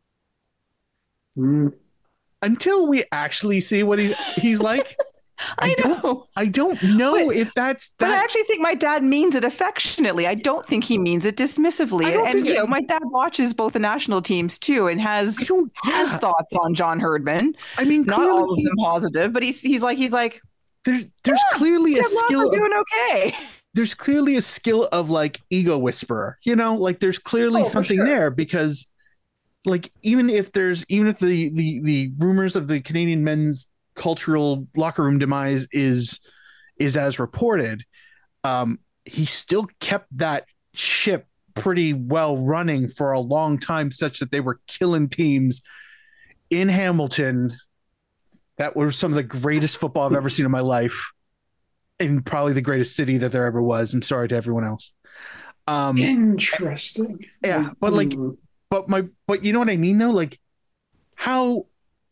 Mm. Until we actually see what he's he's like. I, I don't- know. I don't know But- if that's But I that. actually think my dad means it affectionately. I don't think he means it dismissively. I don't And think you it- know, my dad watches both the national teams too, and has I don't. has Yeah. thoughts on John Herdman. I mean, Not clearly all of them he's- positive, but he's he's like he's like there, there's clearly a Ted Lasso skill. Of, doing okay. there's clearly a skill of like ego whisperer. You know, like there's clearly Oh, for something sure. there because, like, even if there's even if the the the rumors of the Canadian men's cultural locker room demise is is as reported, um, he still kept that ship pretty well running for a long time, such that they were killing teams in Hamilton that were some of the greatest football I've ever seen in my life, and probably the greatest city that there ever was. I'm sorry to everyone else. Um, Interesting. yeah, but like, Mm. but my, but you know what I mean though? Like, how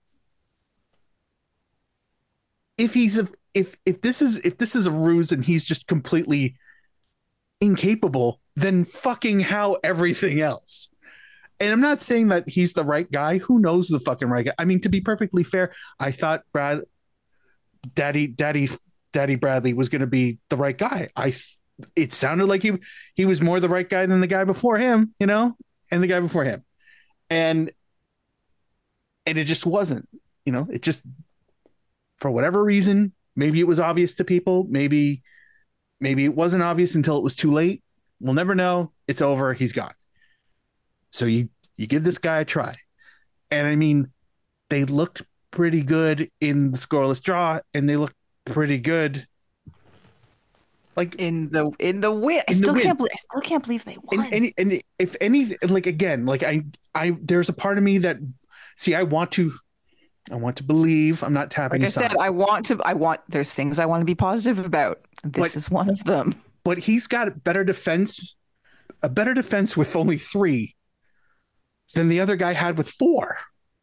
if he's a, if if this is if this is a ruse and he's just completely incapable, then fucking how everything else. And I'm not saying that he's the right guy. Who knows the fucking right guy? I mean, to be perfectly fair, I thought Brad, Daddy, Daddy, Daddy Bradley was going to be the right guy. I, it sounded like he he was more the right guy than the guy before him, you know, and the guy before him, and and it just wasn't, you know, it just for whatever reason, maybe it was obvious to people, maybe maybe it wasn't obvious until it was too late. We'll never know. It's over. He's gone. So you you give this guy a try. And I mean, they looked pretty good in the scoreless draw, and they looked pretty good. Like In the in the win. I In the still win. can't believe I still can't believe they won. and, and and if any like again, like I I there's a part of me that see I want to I want to believe. I'm not tapping like I a sign. said, I want to I want there's things I want to be positive about. This But- is one of them. But he's got a better defense, a better defense with only three than the other guy had with four.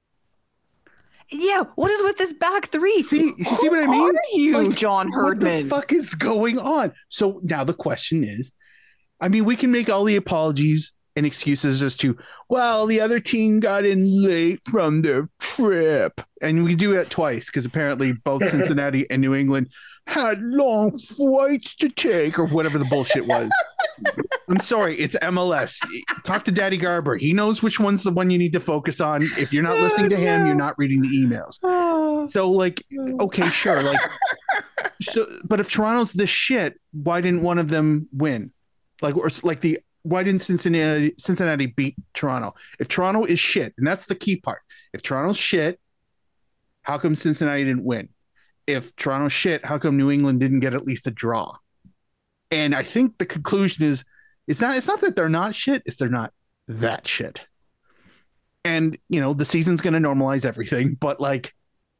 Yeah, what is with this back three? See, you see what I Who mean? Are you, Like, John What the Herdman? fuck is going on? So now the question is, I mean, we can make all the apologies and excuses as to, well, the other team got in late from their trip. And we do it twice because apparently both Cincinnati and New England had long flights to take or whatever the bullshit was. I'm sorry, it's M L S. Talk to Daddy Garber. He knows which one's the one you need to focus on. If you're not listening to him, you're not reading the emails. Oh, So, like, okay, sure. Like, so, but if Toronto's this shit, why didn't one of them win? Like, or like the why didn't Cincinnati Cincinnati beat Toronto? If Toronto is shit, and that's the key part. If Toronto's shit, how come Cincinnati didn't win? If Toronto's shit, how come New England didn't get at least a draw? And I think the conclusion is it's not it's not that they're not shit, it's they're not that shit. And you know, the season's gonna normalize everything, but like,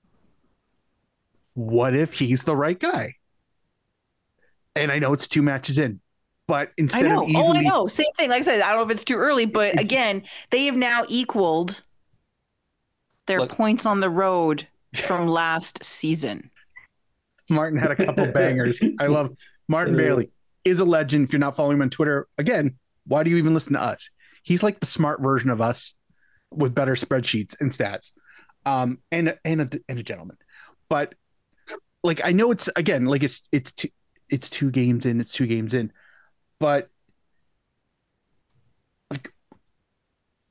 what if he's the right guy? And I know it's two matches in, but I instead know. of easily Oh, I know. Same thing. Like I said, I don't know if it's too early, but again, they have now equaled their Look. points on the road from last season. Martin had a couple bangers. I love Martin Bailey is a legend. If you're not following him on Twitter, again, why do you even listen to us? He's like the smart version of us with better spreadsheets and stats, um, and and a, and a gentleman. But like, I know it's again like it's it's two, it's two games in, it's two games in, but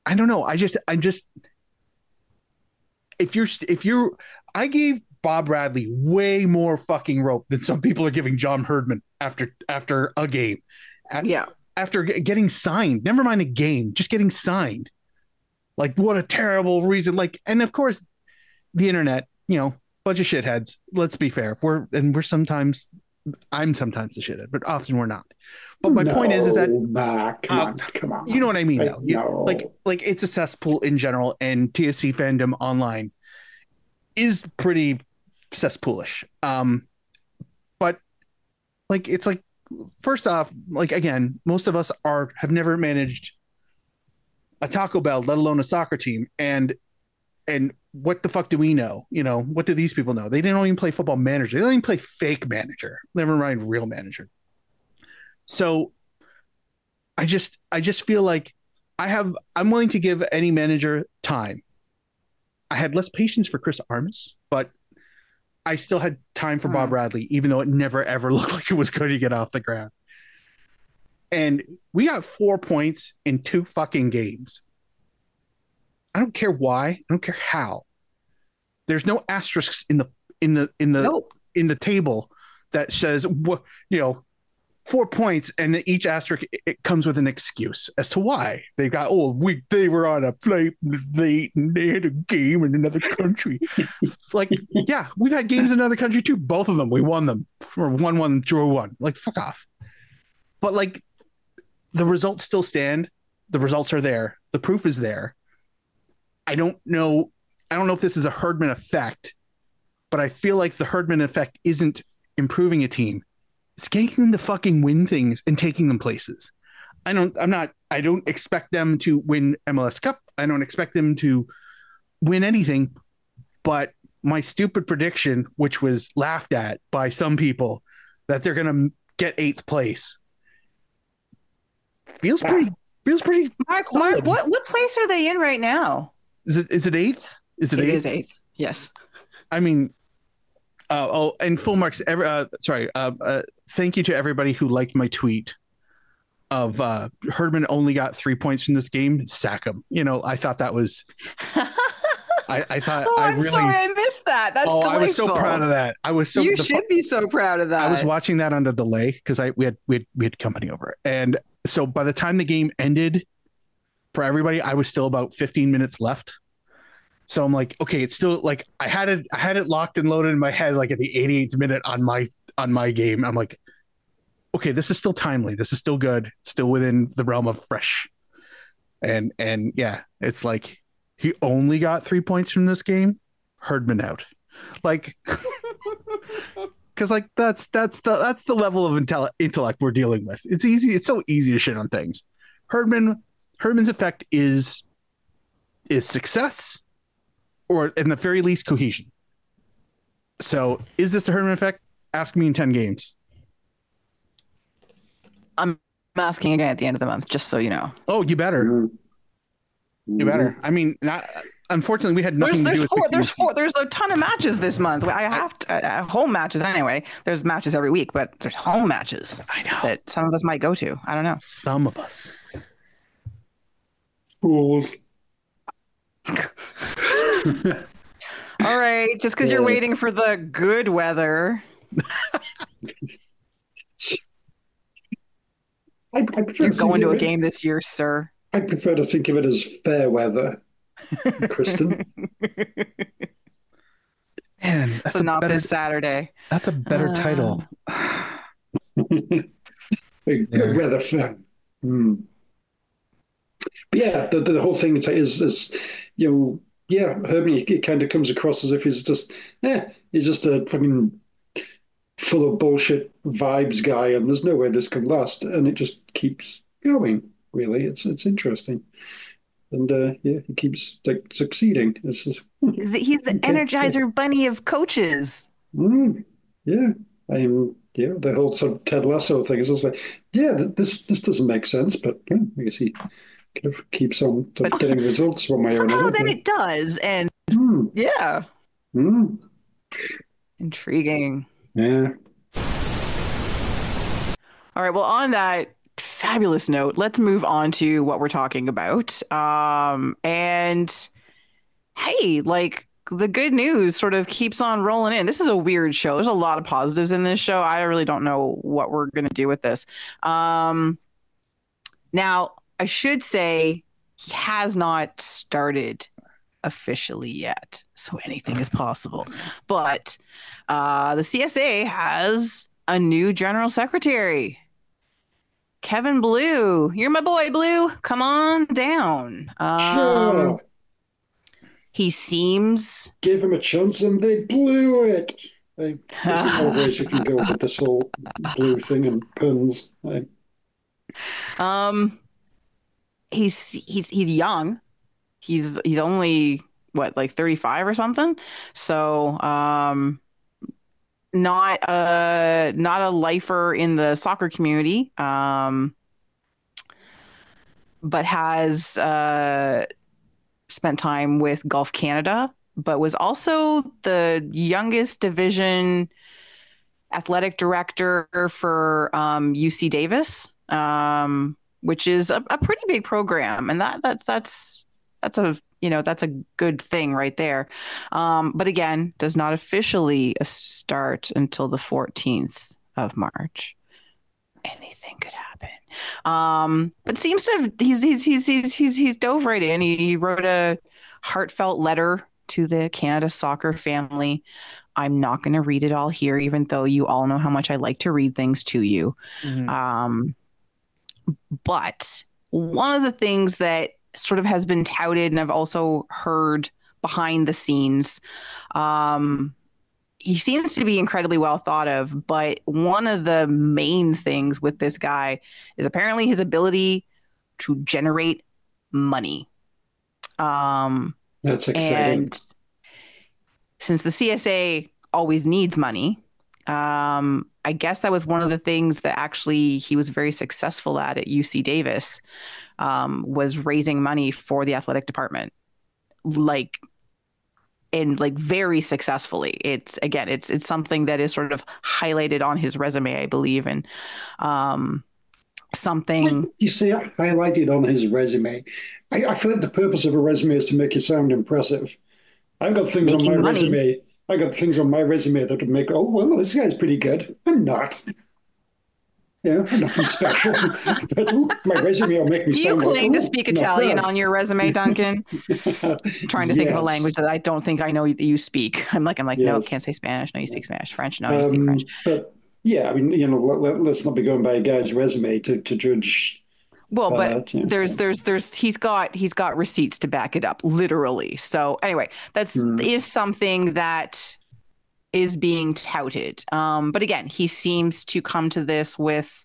I don't know. I just, I just, if you're, if you're, I gave Bob Bradley way more fucking rope than some people are giving John Herdman after, after a game. Yeah. After getting signed, never mind a game, just getting signed. Like, what a terrible reason. Like, and of course, the internet, you know, bunch of shitheads. Let's be fair. We're, and we're sometimes, I'm sometimes the shithead, but often we're not. But my no, point is, is that, Mark, come uh, on, come on. You know what I mean, though? You, no. Like, like it's a cesspool in general, and T S C fandom online is pretty cesspoolish. Um, but like, it's like, first off, like, again, most of us are have never managed a Taco Bell, let alone a soccer team. And and what the fuck do we know? You know, what do these people know? They didn't even play Football Manager. They don't even play fake manager. Never mind real manager. So I just I just feel like I have I'm willing to give any manager time. I had less patience for Chris Armas, but I still had time for hmm. Bob Bradley, even though it never ever looked like it was going to get off the ground. And we got four points in two fucking games. I don't care why. I don't care how. There's no asterisks in the in the in the nope. in the table that says, you know, four points, and then each asterisk it comes with an excuse as to why they got. Oh, we they were on a flight late and they had a game in another country. Like, yeah, we've had games in another country too. Both of them, we won them, or one one drew one. Like, fuck off. But like, the results still stand. The results are there. The proof is there. I don't know. I don't know if this is a Herdman effect, but I feel like the Herdman effect isn't improving a team. It's getting them to fucking win things and taking them places. I don't, I'm not, I don't expect them to win M L S Cup. I don't expect them to win anything, but my stupid prediction, which was laughed at by some people, that they're going to get eighth place, feels pretty, feels pretty. Mark, Mark, what, what place are they in right now? Is it, is it eighth? Is it, it eighth? It is eighth. Yes. I mean, uh, oh, and full marks. Every, uh, sorry. Uh, uh, thank you to everybody who liked my tweet of uh, Herdman only got three points from this game. Sack him. You know, I thought that was. I, I thought oh, I I'm really. sorry, I missed that. That's oh, delightful. I was so proud of that. I was so. You the, should be so proud of that. I was watching that on the delay because I we had we had we had company over, and so by the time the game ended, for everybody, I was still about fifteen minutes left. So I'm like, okay, it's still like I had it, I had it locked and loaded in my head, like at the eighty-eighth minute on my on my game. I'm like, okay, this is still timely. This is still good, still within the realm of fresh. And and yeah, it's like he only got three points from this game. Herdman out, like, because like that's that's the that's the level of intel- intellect we're dealing with. It's easy. It's so easy to shit on things. Herdman Herdman's effect is is success. Or in the very least, cohesion. So is this the Herdman effect? Ask me in ten games. I'm asking again at the end of the month, just so you know. Oh, you better. Mm-hmm. You better. I mean, not, unfortunately, we had nothing there's, to do there's with four, There's four. There's a ton of matches this month. I have to, uh, home matches anyway. There's matches every week, but there's home matches. I know. That some of us might go to. I don't know. Some of us. Fools. All right, just because yeah. you're waiting for the good weather. I, I prefer you're to going to a it, game this year, sir. I prefer to think of it as fair weather, Kristen. Man, that's so a not better, this Saturday. That's a better uh, title. Good weather fan. Hmm. But yeah, the, the whole thing is, is, you know, yeah, Herdman, it kind of comes across as if he's just, yeah, he's just a fucking full of bullshit vibes guy, and there's no way this can last, and it just keeps going. Really, it's it's interesting, and uh, yeah, he keeps like succeeding. It's just, hmm, he's the, he's the okay, Energizer yeah. Bunny of coaches. Mm, yeah, I'm. Yeah, the whole sort of Ted Lasso thing is just like, yeah, this this doesn't make sense, but yeah, I guess he kind of keeps on but getting results one way or another. Somehow then it does, and mm. yeah, mm. intriguing. Yeah. All right. Well, on that fabulous note, let's move on to what we're talking about. Um, and hey, like the good news sort of keeps on rolling in. This is a weird show. There's a lot of positives in this show. I really don't know what we're going to do with this. Um, now, I should say he has not started officially yet, so anything is possible. But uh, the C S A has a new general secretary. Kevin Blue, you're my boy, Blue. Come on down. Um, Sure. He seems. Gave him a chance and they blew it. They, there's a lot of ways you can go with this whole blue thing and puns. I, Um, he's he's he's young. He's he's only what, like thirty-five or something. So, um, not a not a lifer in the soccer community. Um, but has uh spent time with Golf Canada, but was also the youngest division athletic director for um, U C Davis, um, which is a, a pretty big program, and that that's that's that's a you know that's a good thing right there. Um, but again, does not officially start until the fourteenth of March. Anything could happen. Um, but seems to have he's he's he's he's he's he's dove right in. He, he wrote a heartfelt letter to the Canada soccer family. I'm not going to read it all here, even though you all know how much I like to read things to you. Mhm. Um, but one of the things that sort of has been touted, and I've also heard behind the scenes, um, he seems to be incredibly well thought of, but one of the main things with this guy is apparently his ability to generate money. Um, that's exciting. and since the C S A always needs money, um, I guess that was one of the things that actually he was very successful at at U C Davis, um, was raising money for the athletic department. Like, and like very successfully. It's again, it's it's something that is sort of highlighted on his resume, I believe, and um, something. You see it highlighted on his resume. I, I feel like the purpose of a resume is to make you sound impressive. I've got things on my Making money. resume. I got things on my resume that would make, oh, well, this guy's pretty good. I'm not. Yeah, I'm nothing special. But ooh, my resume will make me Do you sound like, claim to ooh, speak not Italian bad. on your resume, Duncan? I'm trying to think of a Yes. language that I don't think I know that you speak. I'm like, I'm like, no, Yes. can't say Spanish. No, you speak Spanish. French. No, you speak Um, French. but yeah, I mean, you know, let, let's not be going by a guy's resume to, to judge. Well, but uh, you know. there's there's there's he's got he's got receipts to back it up, literally. So anyway, that's Hmm. is something that is being touted. Um, but again, he seems to come to this with,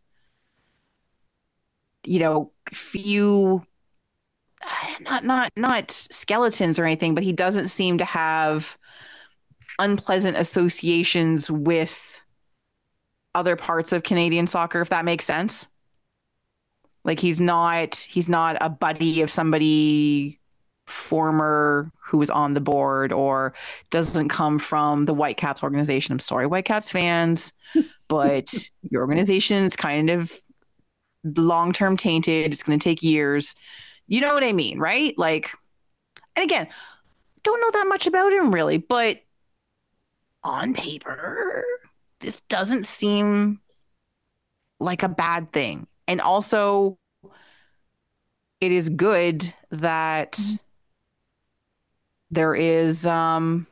you know, few not not not skeletons or anything, but he doesn't seem to have unpleasant associations with other parts of Canadian soccer, if that makes sense. Like he's not he's not a buddy of somebody former who was on the board, or doesn't come from the Whitecaps organization. I'm sorry, Whitecaps fans, but your organization's kind of long-term tainted. It's going to take years. You know what I mean, right? Like, and again, don't know that much about him really, but on paper, this doesn't seem like a bad thing. And also, it is good that there is um,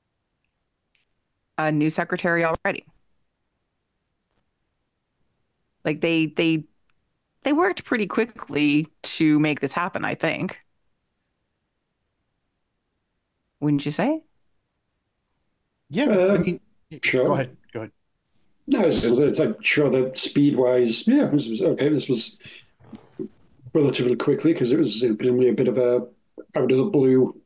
a new secretary already. Like they they they worked pretty quickly to make this happen, I think. Wouldn't you say? Yeah, Uh, I mean, sure. go ahead. Go ahead. No, it's, it's like sure that speed wise, yeah, this was okay. This was relatively quickly because it was presumably a bit of a out of the blue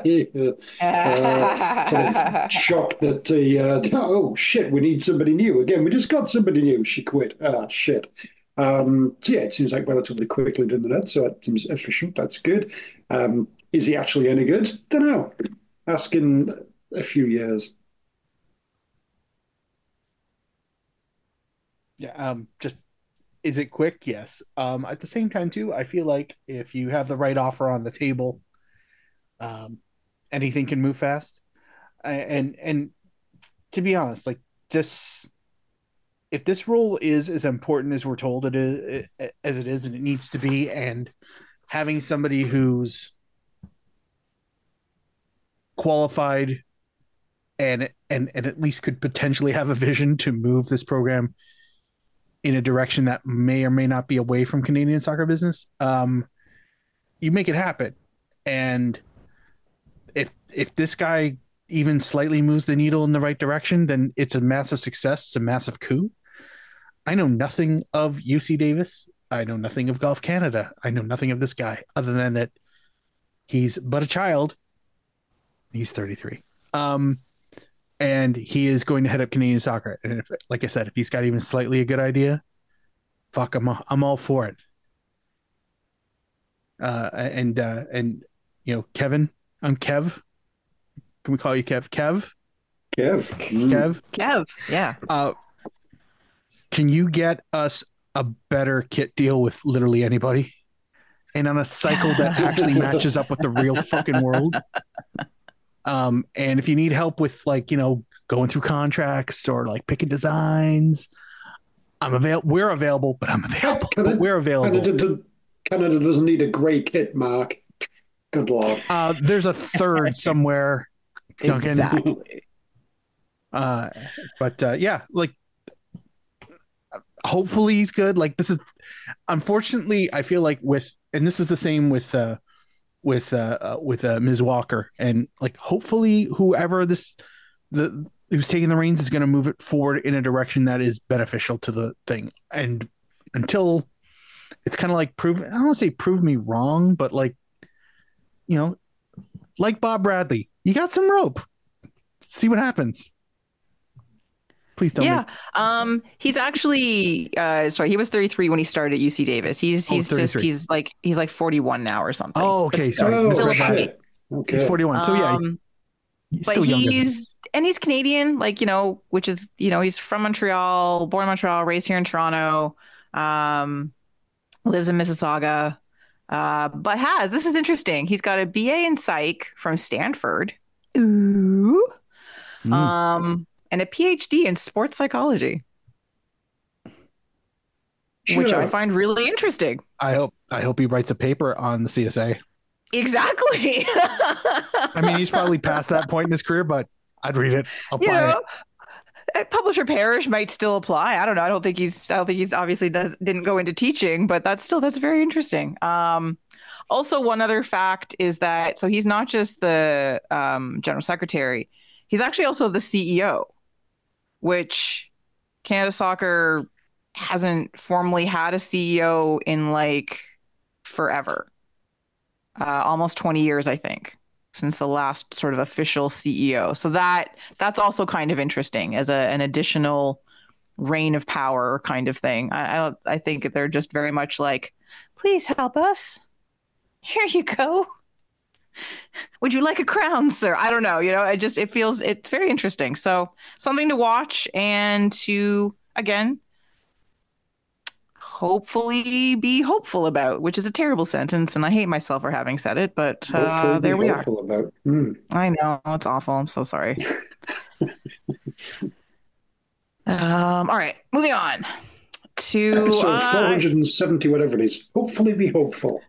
uh, sort of shock that the uh, oh shit, we need somebody new again. We just got somebody new. She quit. Ah shit. Um, so yeah, it seems like relatively quickly doing that. So that seems efficient. That's good. Um, is he actually any good? Don't know. Ask in a few years. Yeah, um, just Is it quick? Yes. Um, at the same time, too, I feel like if you have the right offer on the table, um, anything can move fast. And and to be honest, like this, if this role is as important as we're told it is, as it is, and it needs to be, and having somebody who's qualified and and and at least could potentially have a vision to move this program in a direction that may or may not be away from Canadian soccer business, um, you make it happen. And if if this guy even slightly moves the needle in the right direction, then it's a massive success. It's a massive coup. I know nothing of U C Davis. I know nothing of Golf Canada. I know nothing of this guy other than that he's but a child. He's thirty-three. Um, and he is going to head up Canadian soccer. And if, like I said, if he's got even slightly a good idea, fuck, I'm I'm all for it. Uh, and uh, and you know, Kevin, I'm Kev. Can we call you Kev? Kev. Kev. Mm. Kev. Kev. Yeah. Uh, can you get us a better kit deal with literally anybody, and on a cycle that actually matches up with the real fucking world? Um, and if you need help with, like, you know, going through contracts or like picking designs, I'm available. We're available, but I'm available. Canada, but we're available. Canada, Canada doesn't need a great kit, Mark. Good luck. Uh, there's a third somewhere, Duncan. Exactly. Uh, but uh, yeah, like, hopefully he's good. Like, this is, unfortunately, I feel like with, and this is the same with, uh, with uh, uh with uh, Miz Walker, and like hopefully whoever this the who's taking the reins is going to move it forward in a direction that is beneficial to the thing. And until it's kind of like prove, I don't want to say prove me wrong, but like, you know, like Bob Bradley, you got some rope. See what happens. Please tell yeah. me. Um, he's actually uh sorry, he was thirty-three when he started at U C Davis. He's Oh, he's just thirty-three. he's like he's like forty-one now or something. Oh, okay. But Sorry. Oh, still misread that. shit. Okay. He's forty-one. So yeah, he's, Um, he's but still younger. he's and he's Canadian, like, you know, which is, you know, he's from Montreal, born in Montreal, raised here in Toronto, um, lives in Mississauga, uh, but has this is interesting. He's got a B A in psych from Stanford. Ooh. Mm. Um, and a P H D in sports psychology, Sure. which I find really interesting. I hope I hope he writes a paper on the C S A. Exactly. I mean, he's probably past that point in his career, but I'd read it. I'll you buy know, it. uh, publisher parish might still apply. I don't know. I don't think he's. I don't think he's obviously does didn't go into teaching, but that's still that's very interesting. Um, also, one other fact is that so he's not just the um, general secretary; he's actually also the C E O, which Canada Soccer hasn't formally had a C E O in like forever, uh, almost twenty years, I think, since the last sort of official C E O. So that that's also kind of interesting as a, an additional reign of power kind of thing. I, I don't. I think they're just very much like, please help us. Here you go. Would you like a crown, sir? I don't know. You know, it just it feels it's very interesting. So something to watch and to again hopefully be hopeful about, which is a terrible sentence, and I hate myself for having said it, but uh, Hopefully there be we are. hopeful about. Mm. I know it's awful. I'm so sorry. um. All right, moving on to Episode uh, four hundred seventy, whatever it is. Hopefully be hopeful.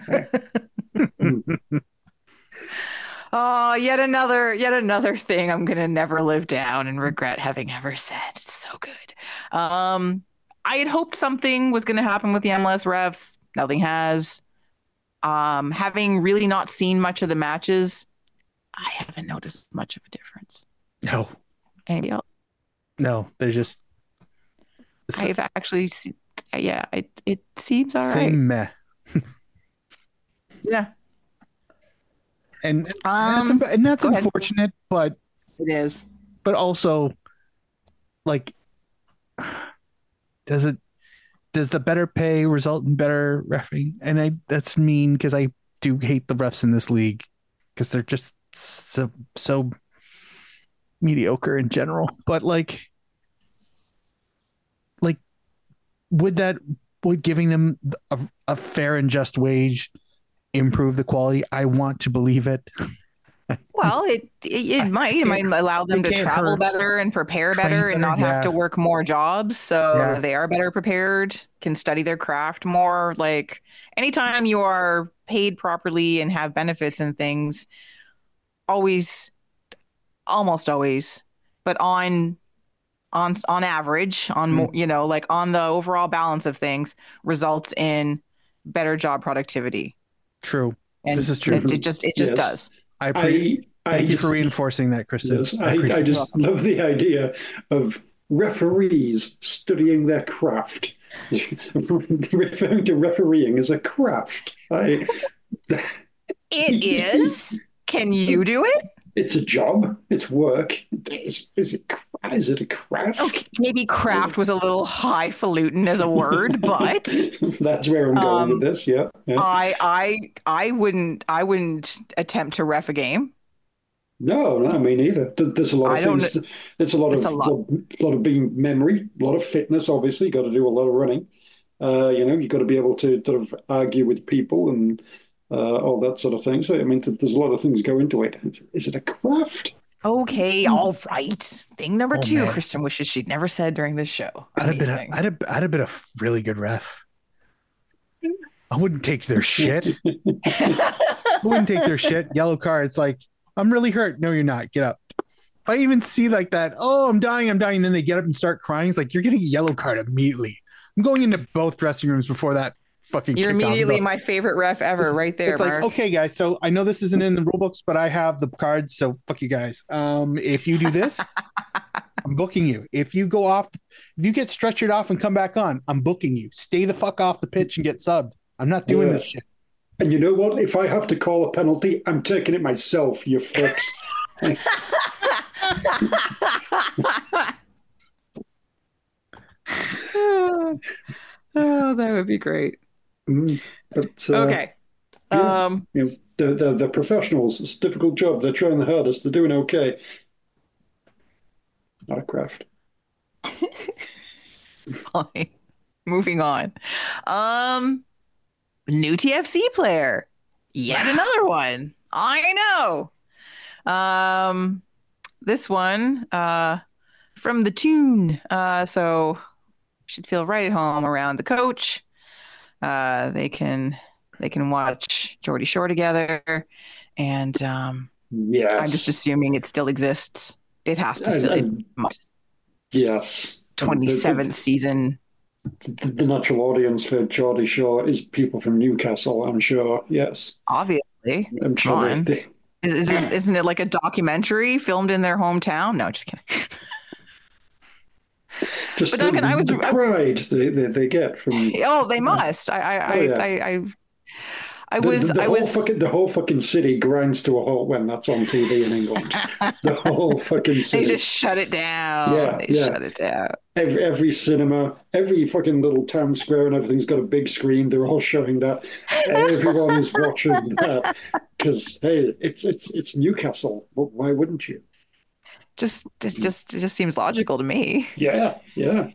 oh, yet another, yet another thing I'm gonna never live down and regret having ever said. It's so good. Um, I had hoped something was gonna happen with the M L S refs. Nothing has. Um, having really not seen much of the matches, I haven't noticed much of a difference. No, Anybody else? no, they're just I've actually seen, yeah, it it seems all right. same meh. Yeah, And Um, that's, and that's go ahead. unfortunate, but it is. but also, like, does it does the better pay result in better refereeing? And I that's mean because I do hate the refs in this league because they're just so so mediocre in general. But like, like would that would giving them a, a fair and just wage improve the quality? I want to believe it. Well, it it, it might it might allow them to travel hurt. better and prepare Train better and better, not have yeah. to work more jobs, so Yeah. they are better prepared, can study their craft more. Like anytime you are paid properly and have benefits and things, always, almost always, but on on on average, on more, you know, like on the overall balance of things, results in better job productivity. True. And This is true. It, it just it just Yes. does. I, pre- I, I thank you just, for reinforcing that, Kristen. Yes, I, I, appreciate I it. just love the idea of referees studying their craft, referring to refereeing as a craft. I, It is. Can you do it? it's a job. It's work. Is, is it? Is it a craft? Okay, maybe craft was a little highfalutin as a word, but That's where I'm going Um, with this. Yeah, yeah. I I I wouldn't I wouldn't attempt to ref a game. No, no, me neither. There- There's a lot I of don't things. There's a lot It's of a lot. lot, lot of being memory, a lot of fitness. Obviously, you got to do a lot of running. Uh, you know, you got to be able to sort of argue with people and uh, all that sort of thing. So, I mean, th- there's a lot of things go into it. Is it a craft? Okay, all right. Thing number Oh, two, man. Kristen wishes she'd never said during this show. I'd have been a, Amazing. I'd have, I'd have been a really good ref. I wouldn't take their shit. I wouldn't take their shit. Yellow card. It's like, I'm really hurt. No, you're not. Get up. If I even see like that, oh, I'm dying, I'm dying. And then they get up and start crying. It's like, you're getting a yellow card immediately. I'm going into both dressing rooms before that fucking You're kickoff. immediately It's my favorite ref ever, right there, it's like, Mark. okay, guys, so I know this isn't in the rule books, but I have the cards, so fuck you guys. Um, if you do this, I'm booking you. If you go off, if you get stretchered off and come back on, I'm booking you. Stay the fuck off the pitch and get subbed. I'm not doing Yeah. this shit. And you know what? If I have to call a penalty, I'm taking it myself, you fucks. oh, oh, that would be great. Mm, but, uh, Okay. yeah. Um, You know, they're, they're, they're professionals. It's a difficult job. They're trying the hardest. They're doing okay. Not a craft. fine. Moving on. Um, new T F C player. Yet another one. I know. Um, this one, uh, from the tune. Uh, so should feel right at home around the coach. Uh, they can they can watch Geordie Shore together, and um, Yes. I'm just assuming it still exists. It has to still. It And- must. Yes. twenty-seventh season. The, the natural audience for Geordie Shore is people from Newcastle, I'm sure. Yes. Obviously. I'm sure Come they, on. they, Is, is it, isn't it like a documentary filmed in their hometown? No, just kidding. just But Duncan, the, I was- the pride they, they, they get from Oh, they must. I, I, Oh, yeah. I, I, I, I the, was, the, the I whole was. fucking the whole fucking city grinds to a halt when that's on T V in England. The whole fucking They city. just shut it down. Yeah, they yeah. shut it down. Every, every cinema, every fucking little town square and everything's got a big screen. They're all showing that. Everyone is watching that because hey, it's it's it's Newcastle. Well, why wouldn't you? Just, just, just, it just seems logical to me. Yeah, yeah.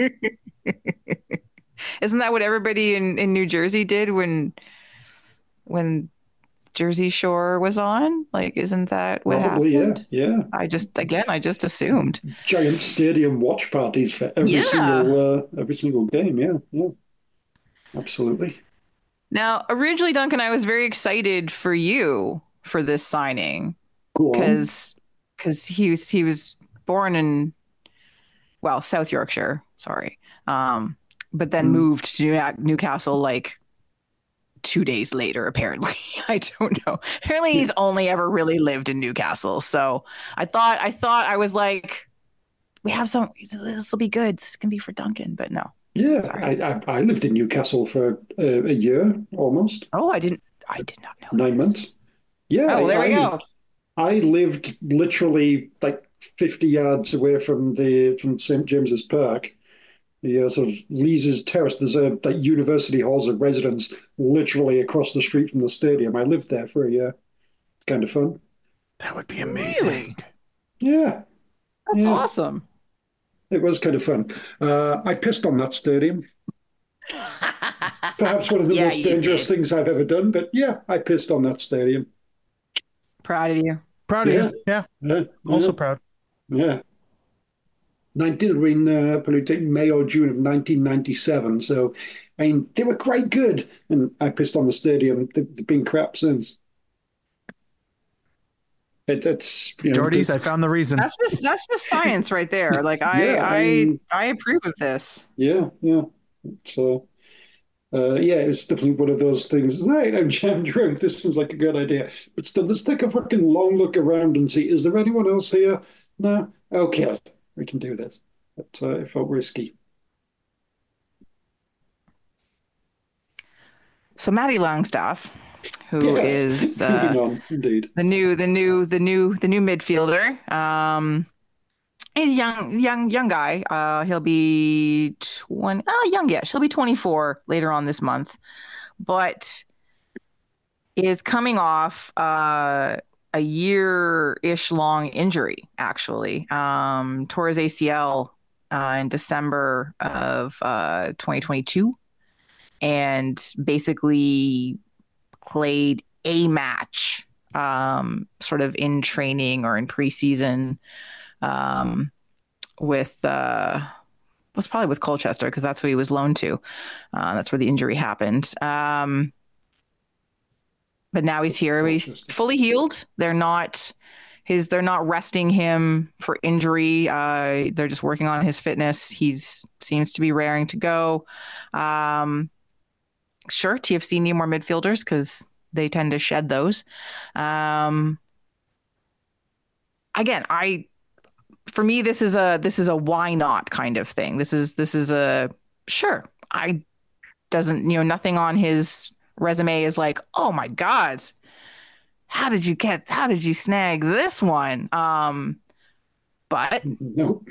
Isn't that what everybody in, in New Jersey did when, when Jersey Shore was on? Like, isn't that what Probably, happened? yeah, yeah. I just, again, I just assumed. Giant stadium watch parties for every Yeah. single uh, every single game. Yeah, yeah. Absolutely. Now, originally, Duncan, I was very excited for you for this signing Go on. because because he was he was born in well South Yorkshire, sorry, um, but then Mm. moved to New- Newcastle like two days later. Apparently, I don't know. Apparently, he's only ever really lived in Newcastle. So I thought I thought I was like, we have some. This will be good. This can be for Duncan, but no. Yeah, Sorry. I, I I lived in Newcastle for uh, a year almost, Oh, I didn't. I did not know. nine this. months. Yeah, Oh, there I, we go. I lived literally like fifty yards away from the from Saint James's Park, the uh, sort of Lees's Terrace. There's a like university halls of residence literally across the street from the stadium. I lived there for a year. Kind of fun. That would be amazing. Really? Yeah, That's Yeah. awesome. it was kind of fun. Uh, I pissed on that stadium. Perhaps one of the Yeah, most you dangerous did. things I've ever done, but yeah, I pissed on that stadium. Proud of you. Proud of Yeah, you. Yeah. yeah, Also yeah, proud. yeah. nineteen in uh, probably May or June of nineteen ninety-seven. So, I mean, they were quite good, and I pissed on the stadium. They've, they've been crap since. It, it's you know, Jordies, I the, found the reason. That's just that's just science right there. Like I yeah, I I mean, I approve of this. yeah, yeah. So, uh, yeah, it's definitely one of those things. Right, I'm, I'm drunk. This seems like a good idea, but still, let's take a fucking long look around and see. Is there anyone else here? No. Okay, we can do this. But uh, it felt risky. So Maddie Longstaff, who Yes, is moving uh, on. Indeed. the new the new the new the new midfielder. Um, he's young young young guy. Uh, he'll be twenty. Oh, young, yeah. She'll be twenty-four later on this month, but is coming off uh, a year-ish long injury. Actually, um, tore his A C L uh, in December of uh, twenty twenty-two, and basically played a match, um, sort of in training or in preseason, um, with uh, was probably with Colchester because that's who he was loaned to. Uh, that's where the injury happened. Um, but now he's here. He's fully healed. They're not his. They're not resting him for injury. Uh, they're just working on his fitness. He's seems to be raring to go. Um, sure, T F C need more midfielders because they tend to shed those. Um, again, I for me this is a this is a why not kind of thing. This is this is a sure. I doesn't you know nothing on his resume is like, oh my God, how did you get how did you snag this one? Um, but Nope.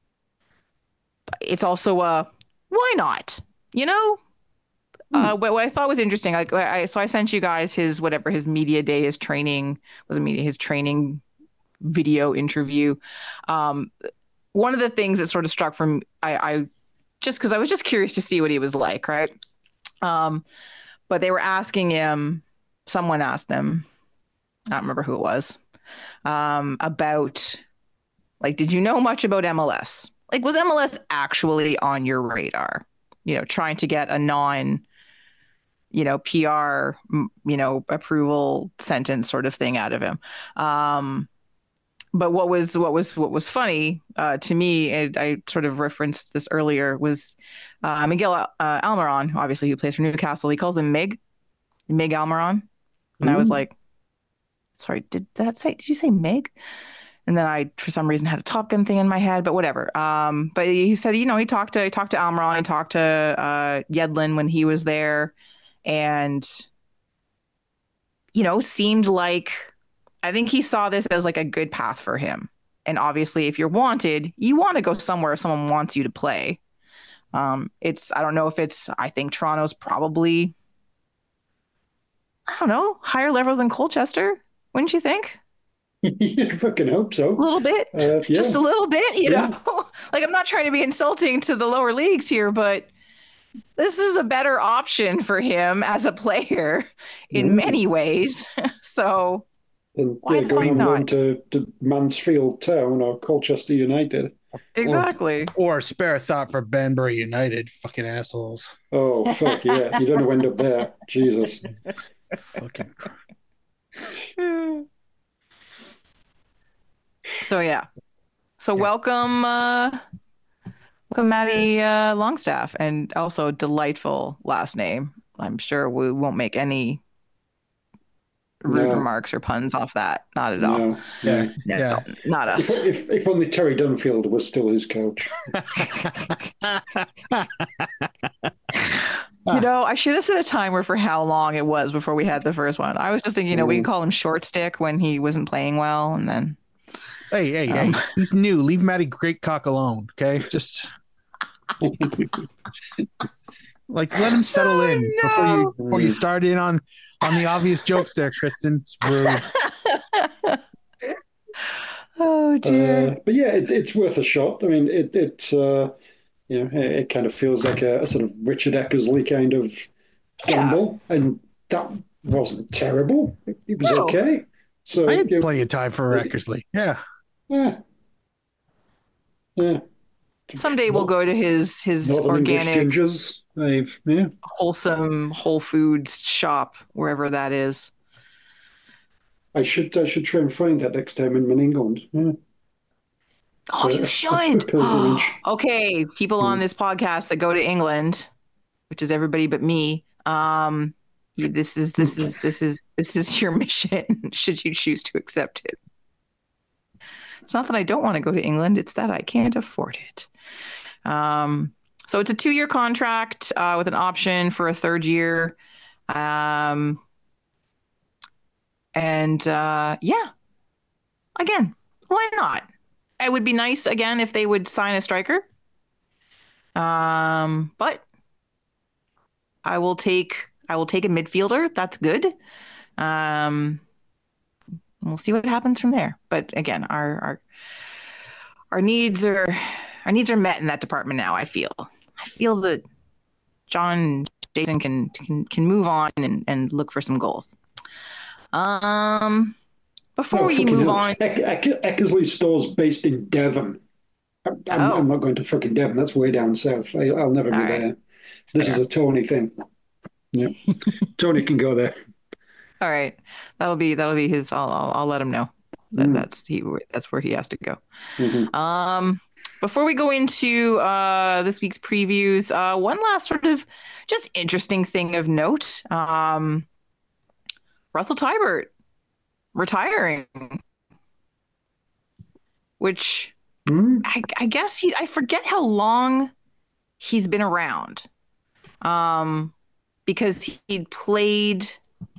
it's also a why not? You know, Uh, what, what I thought was interesting, like I, so I sent you guys his whatever his media day, his training was a media, his training video interview. Um, one of the things that sort of struck from I, I just because I was just curious to see what he was like, right? Um, but they were asking him, someone asked him, I don't remember who it was, um, about like, did you know much about M L S? Like, was M L S actually on your radar? You know, trying to get a non you know, P R, you know, approval sentence sort of thing out of him. Um, but what was what was what was funny uh, to me, and I sort of referenced this earlier, was uh, Miguel uh, Almiron, obviously who plays for Newcastle. He calls him Mig, Mig Almiron, and I was like, sorry, did that say? Did you say Mig? And then I, for some reason, had a Top Gun thing in my head, but whatever. Um, but he said, you know, he talked to he talked to Almiron, he talked to uh, Yedlin when he was there. And, you know, seemed like I think he saw this as like a good path for him. And obviously, if you're wanted, you want to go somewhere if someone wants you to play. Um, it's I don't know if it's I think Toronto's probably, I don't know, higher level than Colchester. Wouldn't you think? You fucking hope so. A little bit, Uh, yeah. just a little bit, you Yeah. know. Like I'm not trying to be insulting to the lower leagues here, but this is a better option for him as a player in Mm. many ways. So And why yeah, the going fuck on loan not? to, to Mansfield Town or Colchester United. Exactly. Or spare a thought for Banbury United. Fucking assholes. Oh, fuck yeah. You don't want to end up there. Jesus. Fucking. So yeah. So welcome, uh, welcome Maddie uh, Longstaff, and also delightful last name. I'm sure we won't make any rude No. remarks or puns off that. Not at all. No. Yeah. no. No, Yeah. not If, us. if, if only Terry Dunfield was still his coach. You know, I should have set a timer for how long it was before we had the first one. I was just thinking, you know, we could call him Short Stick when he wasn't playing well, and then Hey, hey, Um, hey. He's new. Leave Matty Great Cock alone. Okay. Just like let him settle in no. before you before you start in on on the obvious jokes there, Kristen. It's rude. Oh dear. Uh, but yeah, it, it's worth a shot. I mean, it, it's uh, You know, it, it kind of feels like a, a sort of Richard Eckersley kind of Yeah. gamble, and that wasn't terrible. It, it was No. okay. So I had you know, plenty of time for Eckersley. Yeah. yeah, yeah. Someday we'll go to his his Northern English organic, gingers. They've yeah. wholesome Whole Foods shop, wherever that is. I should I should try and find that next time I'm in England. Yeah. Oh, A- you a- a should. pilgrimage. Okay, people on this podcast that go to England, which is everybody but me. Um, you- this is this is this is this is your mission. Should you choose to accept it? It's not that I don't want to go to England; it's that I can't afford it. Um, so it's a two-year contract uh, with an option for a third year. Um, and uh, yeah, again, why not? It would be nice again if they would sign a striker. Um, but I will take I will take a midfielder. That's good. Um, we'll see what happens from there. But again, our our our needs are our needs are met in that department now. I feel I feel that John Jason can can can move on and, and look for some goals. Um, before Oh, we fucking move hell. on, Eck- Eck- Eckersley Store's based in Devon. I'm, I'm, Oh. I'm not going to fucking Devon. That's way down south. I, I'll never be All right. there. This is a Tony thing. Yeah, Tony can go there. all right, that'll be that'll be his. I'll I'll, I'll let him know that Mm. that's he that's where he has to go. Mhm. Um, before we go into uh, this week's previews, uh, one last sort of just interesting thing of note: um, Russell Tybert retiring, which Mm. I, I guess he. I forget how long he's been around, um, because he played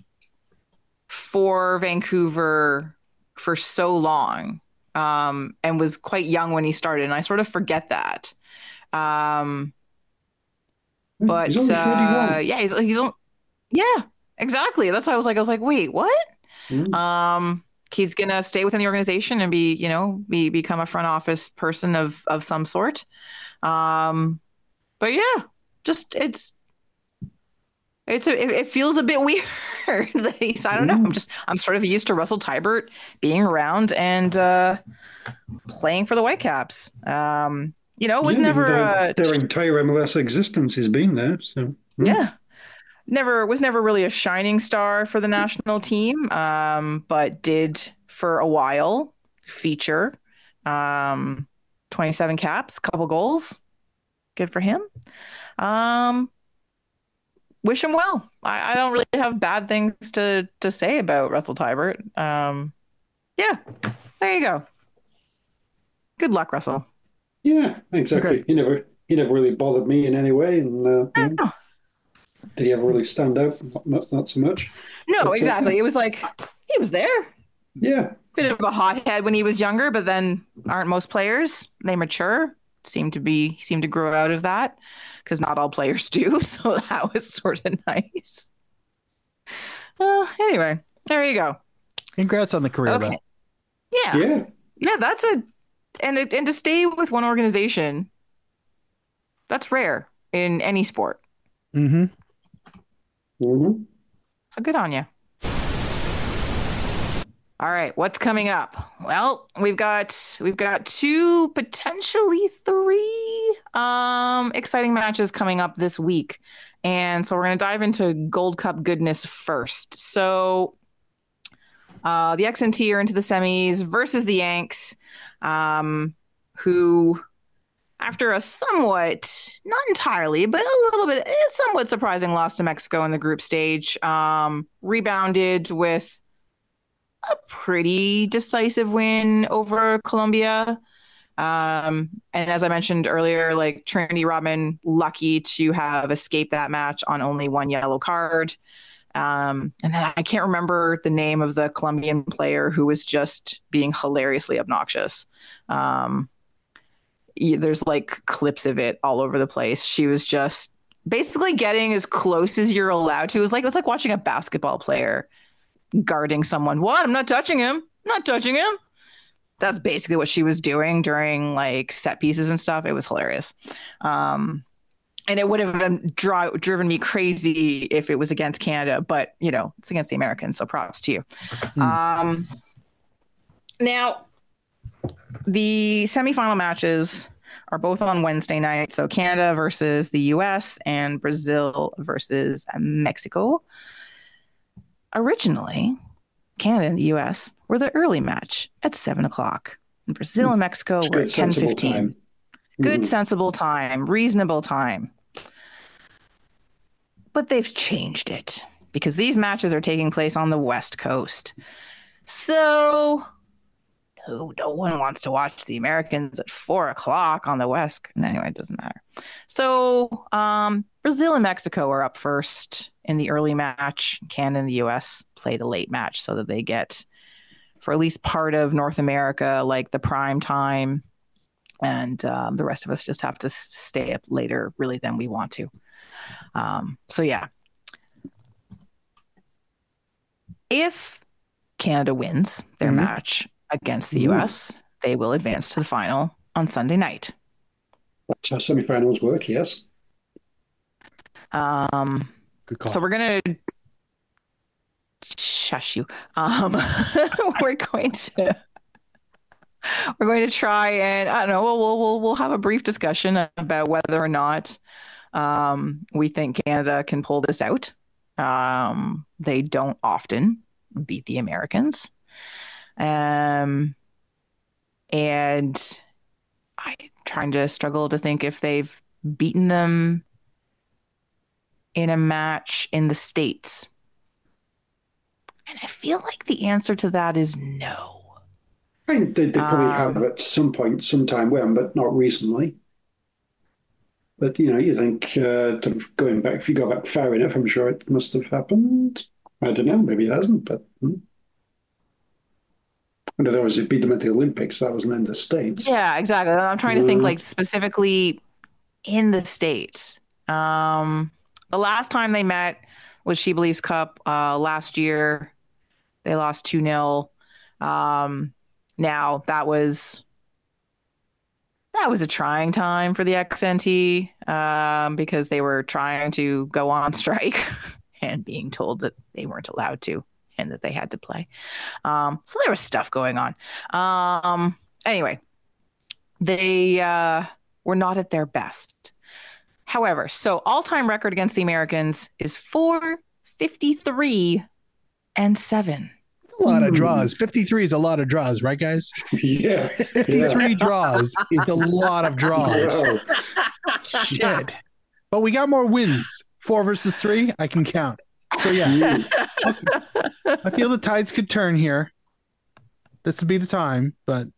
for Vancouver for so long. Um, and was quite young when he started, and I sort of forget that. Um, but He's only uh, thirty-one. yeah, he's he's on- yeah, exactly. That's why I was like, I was like, wait, what? Mm. Um, he's gonna stay within the organization and be, you know, be become a front office person of of some sort. Um, but yeah, just it's it's a, it, it feels a bit weird that he's. I don't know. I'm just I'm sort of used to Russell Tybert being around and uh, playing for the Whitecaps. Um, you know, it was Yeah, never their, uh, their entire M L S existence has been there. So mm. yeah, never was never really a shining star for the national team, um, but did for a while feature. Um, twenty-seven caps, couple goals, good for him. Um, wish him well. I, I don't really have bad things to to say about Russell Tybert. Um, yeah, there you go. Good luck, Russell. Yeah, exactly. Okay. He never he never really bothered me in any way. And uh, you know, No, did he ever really stand out? Not not, not so much. no, But, uh, exactly. It was like he was there. Yeah. Bit of a hothead when he was younger, but then aren't most players? They mature. Seem to be seem to grow out of that because not all players do. So that was sort of nice. Uh, anyway, there you go. Congrats on the career, Okay. man. Yeah. Yeah. Yeah, that's a and it, and to stay with one organization, that's rare in any sport. Mm-hmm. Mm-hmm. So good on you. All right, what's coming up? Well, we've got we've got two, potentially three um exciting matches coming up this week. And so we're going to dive into Gold Cup goodness first. So uh the X N T are into the semis versus the Yanks, um who after a somewhat, not entirely, but a little bit, a somewhat surprising loss to Mexico in the group stage, um, rebounded with a pretty decisive win over Colombia. Um, and as I mentioned earlier, like Trinity Rodman, lucky to have escaped that match on only one yellow card. Um, and then I can't remember the name of the Colombian player who was just being hilariously obnoxious. Um, there's like clips of it all over the place. She was just basically getting as close as you're allowed to. It was like it was like watching a basketball player guarding someone. What? I'm not touching him. I'm not touching him. that's basically what she was doing during like set pieces and stuff. It was hilarious. Um, and it would have been dri- driven me crazy if it was against Canada, but you know, it's against the Americans. So props to you. Hmm. Um, now the semifinal matches are both on Wednesday night. So Canada versus the U S and Brazil versus Mexico. Originally, Canada and the U S were the early match at seven o'clock. And Brazil and Mexico It's were good, at ten sensible fifteen. time. Good, Mhm. sensible time, reasonable time. But they've changed it because these matches are taking place on the West Coast. So who no one wants to watch the Americans at four o'clock on the West. Anyway, it doesn't matter. So um, Brazil and Mexico are up first in the early match. Canada and the U S play the late match so that they get, for at least part of North America, like the prime time. And um, the rest of us just have to stay up later, really, than we want to. Um, so, yeah. If Canada wins their Mhm. match against the U S, they will advance to the final on Sunday night. That's how semifinals work, yes. Um, Good call. so we're gonna shush you. Um, we're going to we're going to try and I don't know. We'll we'll we'll, we'll have a brief discussion about whether or not um, we think Canada can pull this out. Um, they don't often beat the Americans. Um, and I'm trying to struggle to think if they've beaten them in a match in the States. And I feel like the answer to that is no. I think they, they probably Um, have at some point, sometime when, but not recently. But, you know, you think uh, to going back, if you go back far enough, I'm sure it must have happened. I don't know, maybe it hasn't, but hmm. I know there was, it beat them at the Olympics. That wasn't in the States. Yeah, exactly. I'm trying to think Uh, like specifically in the States. Um, the last time they met was She Believes Cup uh, last year. They lost two nil. Um, now that was that was a trying time for the X N T um, because they were trying to go on strike and being told that they weren't allowed to and that they had to play. Um, so there was stuff going on. Um, anyway, they uh, were not at their best. However, so all-time record against the Americans is four fifty-three and seven. A lot of Hmm. draws. fifty-three is a lot of draws, right, guys? yeah. fifty-three draws is a lot of draws. Wow. Shit. But we got more wins. Four versus three, I can count. So, yeah, I feel the tides could turn here. This would be the time, but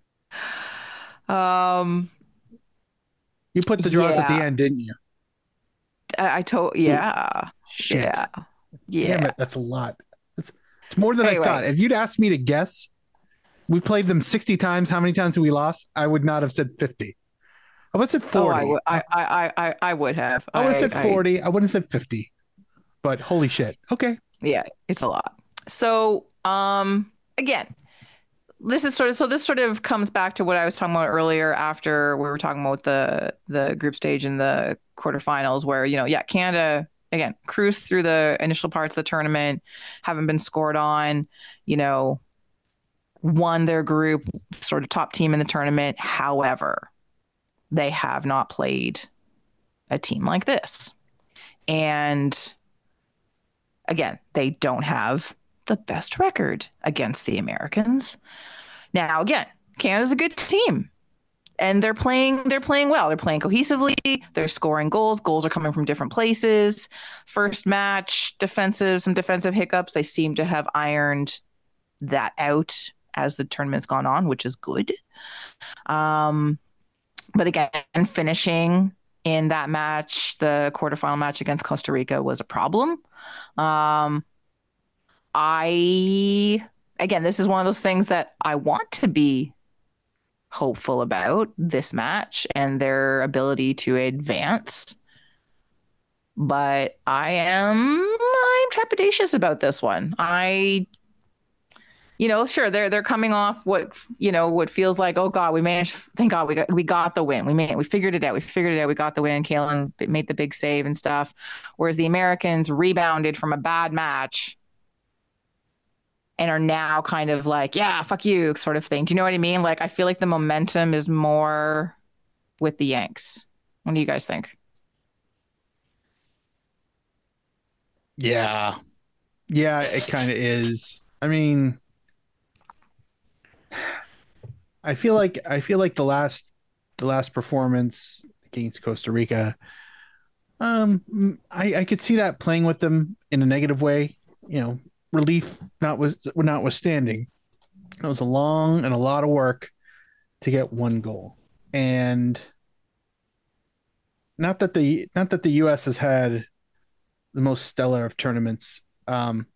Um, you put the draws at the Yeah. end, didn't you? I, I told, yeah, Shit. yeah, yeah. Damn it. That's a lot. It's, it's more than Anyway. I thought. If you'd asked me to guess, we played them sixty times. How many times have we lost? I would not have said fifty. I would have said Oh, forty. I, would- I, I, I, I would have. I would have said I- forty. I wouldn't have said fifty. But holy shit. Okay. Yeah, it's a lot. So, um, again, this is sort of so this sort of comes back to what I was talking about earlier after we were talking about the the group stage and the quarterfinals where, you know, yeah, Canada again cruised through the initial parts of the tournament, haven't been scored on, you know, won their group, sort of top team in the tournament. However, they have not played a team like this. And again, they don't have the best record against the Americans. Now, again, Canada's a good team. And they're playing they're playing well. They're playing cohesively. They're scoring goals. Goals are coming from different places. First match, defensive, some defensive hiccups. They seem to have ironed that out as the tournament's gone on, which is good. Um, but again, finishing in that match, the quarterfinal match against Costa Rica was a problem. Um, I, again, this is one of those things that I want to be hopeful about this match and their ability to advance. But I am, I'm trepidatious about this one. I, you know, sure, they're they're coming off what you know what feels like, oh God, we managed. Thank God we got we got the win. We made we figured it out. We figured it out. We got the win. Kalen made the big save and stuff. Whereas the Americans rebounded from a bad match and are now kind of like, yeah, fuck you, sort of thing. Do you know what I mean? Like, I feel like the momentum is more with the Yanks. What do you guys think? Yeah. Yeah, it kind of is. I mean, I feel like I feel like the last the last performance against Costa Rica, um, I, I could see that playing with them in a negative way. You know, relief not with notwithstanding, it was a long and a lot of work to get one goal, and not that the not that the U S has had the most stellar of tournaments. Um,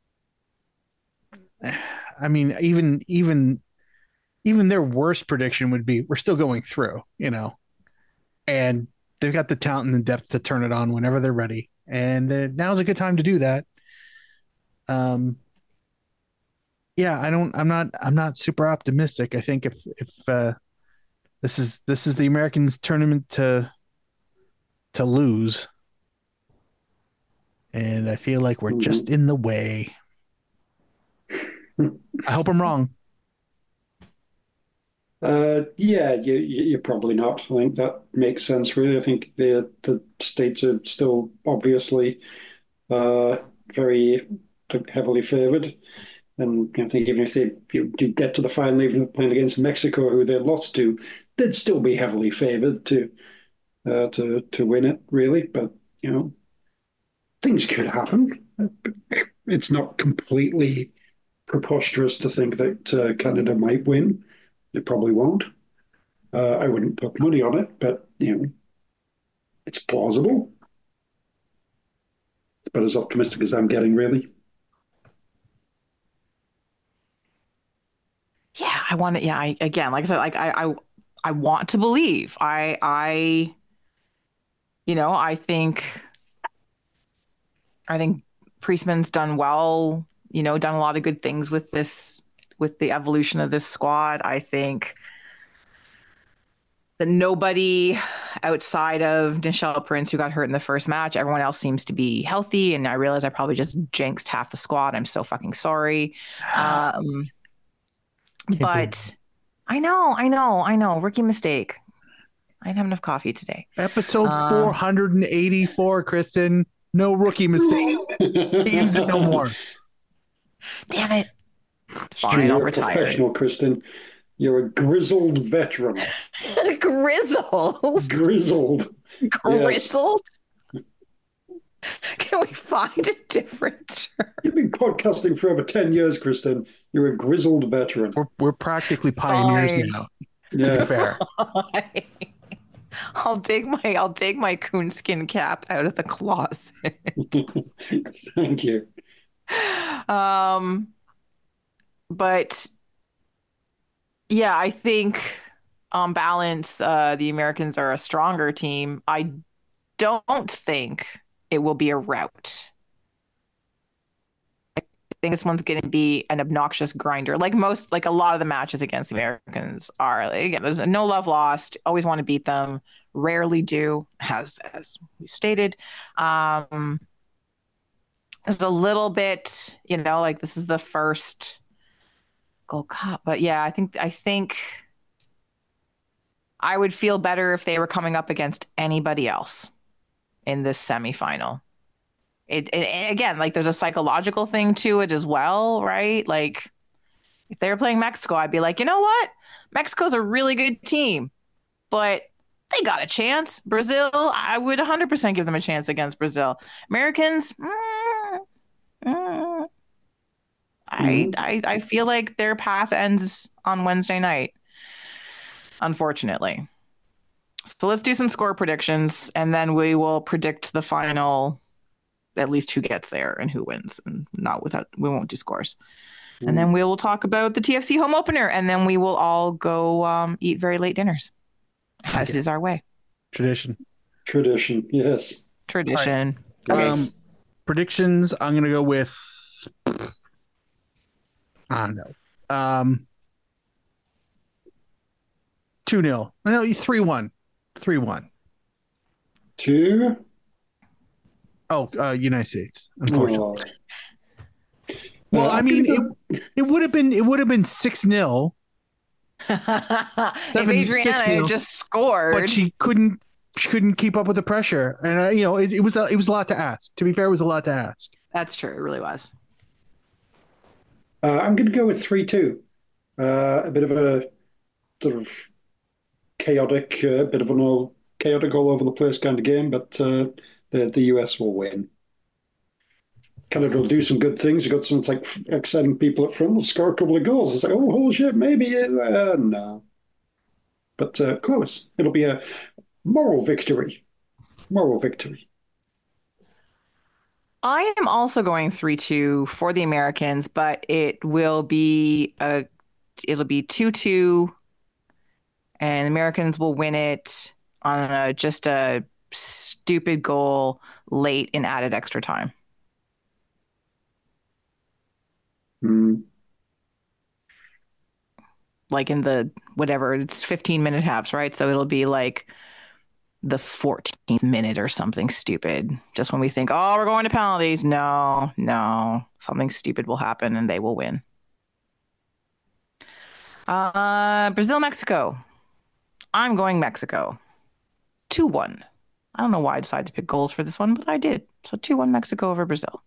I mean, even even even their worst prediction would be we're still going through, you know, and they've got the talent and the depth to turn it on whenever they're ready, and uh, now's a good time to do that. Um, yeah, I don't, I'm not, I'm not super optimistic. I think if if uh, this is this is the Americans' tournament to to lose, and I feel like we're just in the way. I hope I'm wrong. Uh, yeah, you, you- you're probably not. I think that makes sense, really. I think the the states are still obviously uh, very heavily favored, and I think even if they you do get to the final, even playing against Mexico, who they lost to, they'd still be heavily favored to uh, to to win it, really. But you know, things could happen. It's not completely preposterous to think that uh, Canada might win. It probably won't. Uh, I wouldn't put money on it, but you know, it's plausible. It's about as optimistic as I'm getting, really. Yeah, I want to. Yeah, I, again, like I said, like I, I, I want to believe. I, I, you know, I think, I think Priestman's done well. You know, done a lot of good things with this, with the evolution of this squad. I think that nobody outside of Nichelle Prince, who got hurt in the first match, everyone else seems to be healthy. And I realize I probably just jinxed half the squad. I'm so fucking sorry. Um, but I know, I know, I know. Rookie mistake. I didn't have enough coffee today. Episode Um, four hundred eighty-four, Kristen. No rookie mistakes. Use it no more. Damn it. Fine, You're I'll a retire. professional, Kristen. You're a grizzled veteran. Grizzled. Grizzled. Grizzled? Can we find a different term? You've been podcasting for over ten years, Kristen. You're a grizzled veteran. We're we're practically pioneers Fine. now. To Yeah. be fair. I'll take my I'll take my coonskin cap out of the closet. Thank you. Um, but yeah, I think on balance, uh, the Americans are a stronger team. I don't think it will be a rout. I think this one's going to be an obnoxious grinder, like most, like a lot of the matches against the Americans are. Like, again, there's no love lost. Always want to beat them. Rarely do, as as we stated. Um, there's a little bit, you know, like this is the first Gold Cup, but yeah, I think I think I would feel better if they were coming up against anybody else in this semifinal. It, it again, like there's a psychological thing to it as well, right? Like if they were playing Mexico, I'd be like, you know what? Mexico's a really good team, but they got a chance. Brazil, I would one hundred percent give them a chance against Brazil. Americans, mm, mm, I, I I feel like their path ends on Wednesday night, unfortunately. So let's do some score predictions, and then we will predict the final, at least who gets there and who wins, and not without we won't do scores. Mm. And then we will talk about the T F C home opener, and then we will all go um, eat very late dinners, as okay. is our way. Tradition. Tradition, yes. Tradition. Right. Okay. Um, predictions. I'm gonna go with I don't know. Um, two nil. No, three one. three one. Two. Oh, uh, United States, unfortunately. Oh. Well, Uh, I I'm mean, gonna it, it would have been it would have been six nil, If seven six Adriana had nil, just scored, but she couldn't she couldn't keep up with the pressure, and uh, you know it, it was a, it was a lot to ask. To be fair, it was a lot to ask. that's true. It really was. Uh, I'm going to go with three two. Uh, a bit of a sort of chaotic, a uh, bit of an all chaotic all over the place kind of game, but uh, the the U S will win. Canada will do some good things. You've got some like exciting people up front. Will score a couple of goals. It's like, oh, holy shit, maybe. Uh, no. But uh, close. It'll be a moral victory. Moral victory. I am also going three two for the Americans, but it will be a it'll be two two, and the Americans will win it on a, just a stupid goal late in added extra time. Mm. Like in the whatever, it's fifteen minute halves, right? So it'll be like the fourteenth minute or something stupid. Just when we think, oh, we're going to penalties. No, no, something stupid will happen and they will win. Uh, Brazil, Mexico. I'm going Mexico. two one. I don't know why I decided to pick goals for this one, but I did. So two one Mexico over Brazil.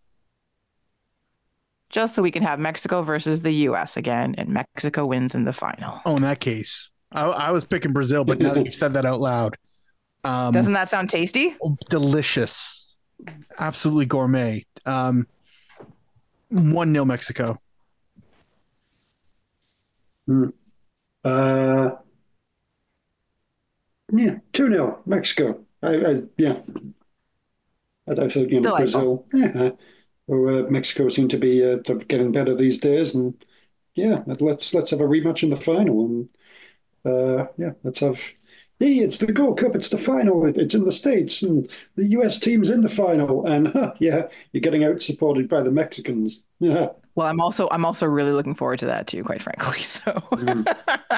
Just so we can have Mexico versus the U S again, and Mexico wins in the final. Oh, in that case, I, I was picking Brazil, but now that you've said that out loud, um, doesn't that sound tasty? Delicious, absolutely gourmet. Um, one nil Mexico. Mm. Uh, yeah, two nil Mexico. I, I yeah. I don't think you know Brazil. Yeah, or uh, Mexico seem to be uh, getting better these days, and yeah, let's let's have a rematch in the final, and uh, yeah, let's have. Hey, it's the Gold Cup. It's the final. It, it's in the States, and the U S team's in the final. And huh, yeah, you're getting out supported by the Mexicans. Yeah. Well, I'm also I'm also really looking forward to that too, quite frankly. So, mm.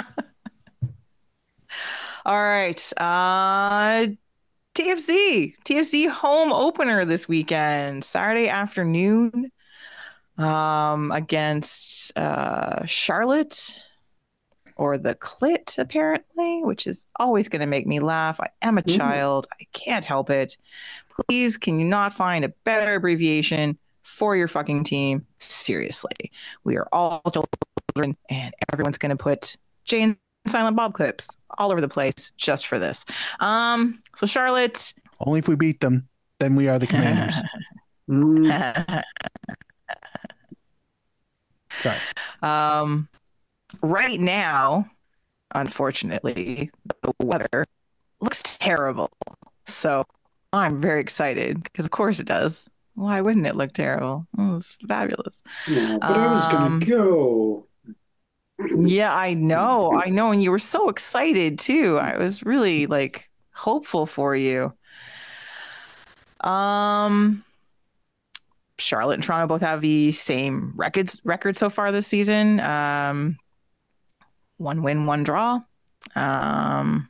All right, uh, T F C T F C home opener this weekend, Saturday afternoon, um, against uh, Charlotte. Or the clit, apparently, which is always going to make me laugh. I am a child. I can't help it. Please, can you not find a better abbreviation for your fucking team? Seriously. We are all children, and everyone's going to put Jay and Silent Bob clips all over the place just for this. Um, so Charlotte. Only if we beat them, then we are the Commanders. mm. Sorry. Um, Right now, unfortunately, the weather looks terrible. So I'm very excited because, of course, it does. Why wouldn't it look terrible? Oh, it's fabulous. Yeah, but um, I was going to go. Yeah, I know. I know. And you were so excited, too. I was really like hopeful for you. Um, Charlotte and Toronto both have the same records record so far this season. Um, One win, one draw. Um,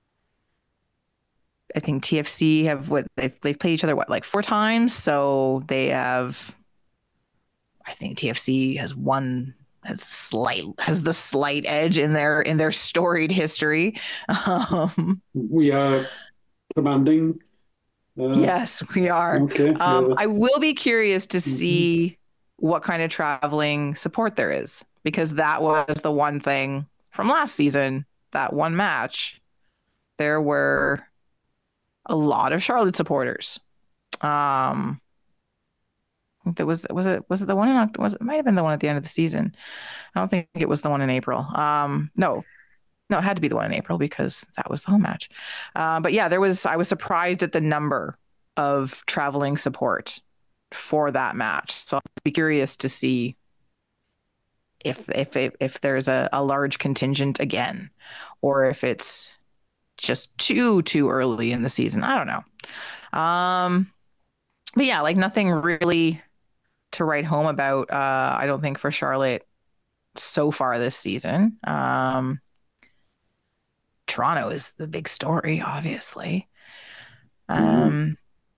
I think T F C have what they've they've played each other what like four times, so they have. I think T F C has one has slight has the slight edge in their in their storied history. Um, we are commanding. Uh, yes, we are. Okay. Um, yeah. I will be curious to see mm-hmm. what kind of traveling support there is, because that was the one thing. From last season, that one match, there were a lot of Charlotte supporters. Um, I think that was was it was it the one in was it might have been the one at the end of the season. I don't think it was the one in April. Um, no, no, it had to be the one in April because that was the home match. Uh, but yeah, there was. I was surprised at the number of traveling support for that match. So I'll be curious to see. If if if there's a, a large contingent again, or if it's just too too early in the season, I don't know. Um, but yeah, like nothing really to write home about. Uh, I don't think for Charlotte so far this season. Um, Toronto is the big story, obviously. Um, Mhm.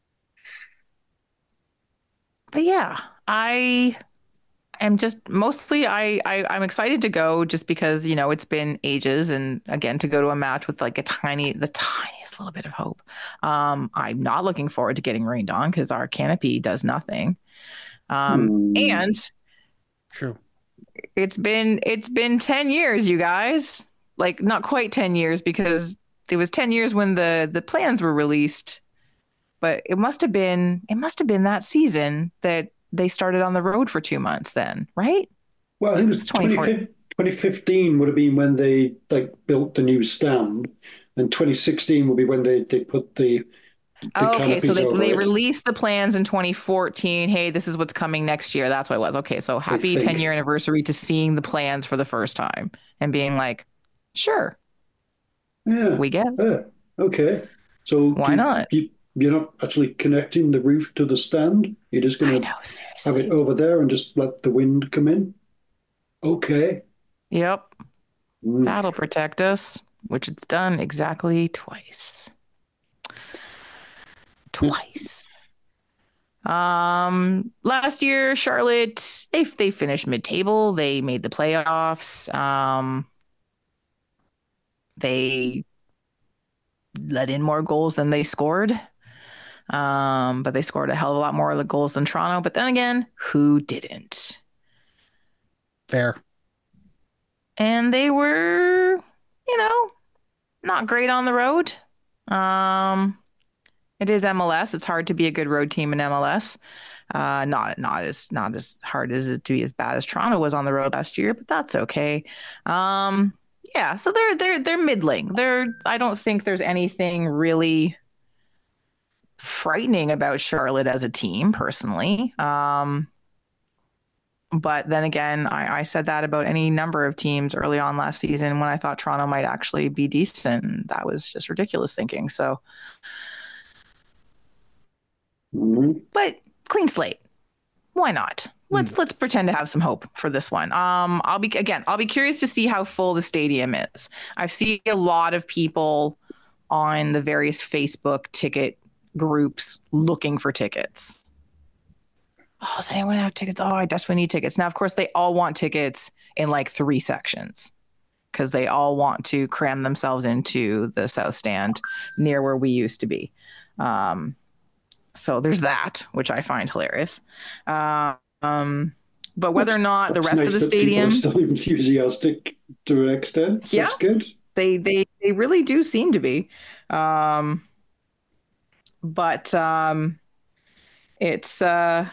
but yeah, I am just mostly I, I I'm excited to go just because you know it's been ages, and again to go to a match with like a tiny the tiniest little bit of hope. Um, I'm not looking forward to getting rained on because our canopy does nothing. Um, Hmm. and True. it's been it's been ten years, you guys. Like not quite ten years because it was ten years when the the plans were released, but it must have been it must have been that season that they started on the road for two months then, right? Well, I think it It's was twenty twenty fourteen. fifteen, twenty fifteen would have been when they like built the new stand, and twenty sixteen would be when they, they put the the Okay, so canopies they over they it. released the plans in twenty fourteen. Hey, this is what's coming next year. That's what it was. Okay, so I happy ten year think. anniversary to seeing the plans for the first time and being like, sure, Yeah. we guess. Yeah. Okay. So Why do not? you, you're not actually connecting the roof to the stand? You're just I going to know, have it seriously. over there and just let the wind come in? Okay. Yep. Mm. That'll protect us, which it's done exactly twice. Twice. Um, last year, Charlotte, they they finished mid-table. They made the playoffs. Um, they let in more goals than they scored. Um, but they scored a hell of a lot more of the goals than Toronto. But then again, who didn't? Fair. And they were, you know, not great on the road. Um, it is M L S. It's hard to be a good road team in M L S. Uh, not not as not as hard as it to be as bad as Toronto was on the road last year, but that's okay. Um, yeah, so they're they're they're middling. They're I don't think there's anything really frightening about Charlotte as a team, personally. Um, but then again, I, I said that about any number of teams early on last season when I thought Toronto might actually be decent. That was just ridiculous thinking. So, Mhm. but clean slate. Why not? Mm. Let's let's pretend to have some hope for this one. Um, I'll be again. I'll be curious to see how full the stadium is. I see a lot of people on the various Facebook ticket groups looking for tickets. Oh, does anyone have tickets? Oh, I desperately need tickets. Now, of course, they all want tickets in like three sections because they all want to cram themselves into the south stand near where we used to be. Um, so there's that, which I find hilarious. Uh, um, but whether or That's, not the that's rest of nice the that people are stadium, still enthusiastic to an extent. yeah, That's good. they they they really do seem to be. Um, but um, it's uh,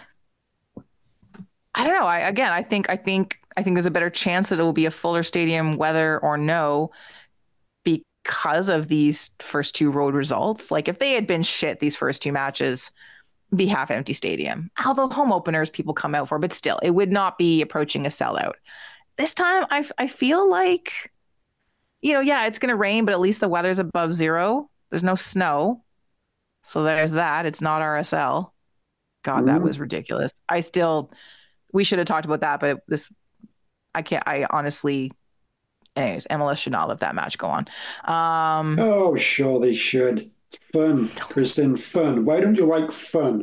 I don't know. I again, I think I think I think there's a better chance that it will be a fuller stadium, whether or no, because of these first two road results. Like if they had been shit these first two matches, be half empty stadium. Although home openers people come out for, but still, it would not be approaching a sellout. This time, I I feel like you know, yeah, it's going to rain, but at least the weather's above zero. There's no snow, so there's that. It's not R S L. God, that was Mhm. ridiculous. I still we should have talked about that, but it, this I can't. I honestly, anyways, M L S should not let that match go on. Um, Oh, sure they should. Fun, Kristen, fun. Why don't you like fun?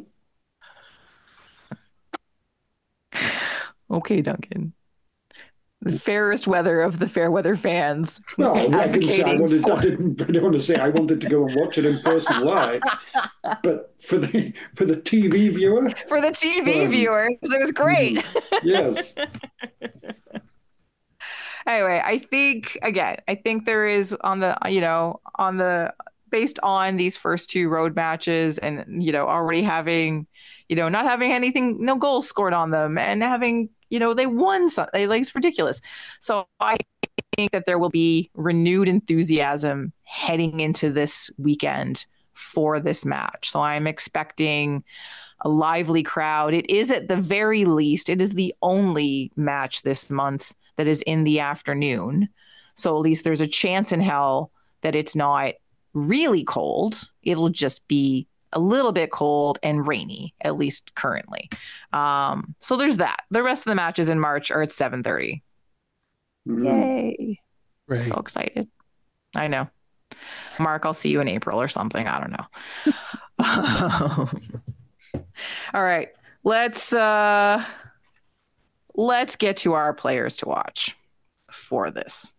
okay, Duncan. The fairest weather of the fair weather fans Well, I didn't say I advocating wanted. I for didn't. I don't want to say I wanted to go and watch it in person live, but for the for the T V viewer, for the T V fun. viewers. It was great. Mhm. Yes. Anyway, I think again, I think there is on the you know on the based on these first two road matches and you know already having you know not having anything no goals scored on them and having you know they won some they like it's ridiculous. So I think that there will be renewed enthusiasm heading into this weekend for this match. So I'm expecting a lively crowd. It is at the very least, it is the only match this month that is in the afternoon. So at least there's a chance in hell that it's not really cold. It'll just be a little bit cold and rainy, at least currently. Um, so there's that. The rest of the matches in March are at seven thirty. Mm. Yay. Right. So excited. I know. Mark, I'll see you in April or something. I don't know. All right. Let's uh let's get to our players to watch for this.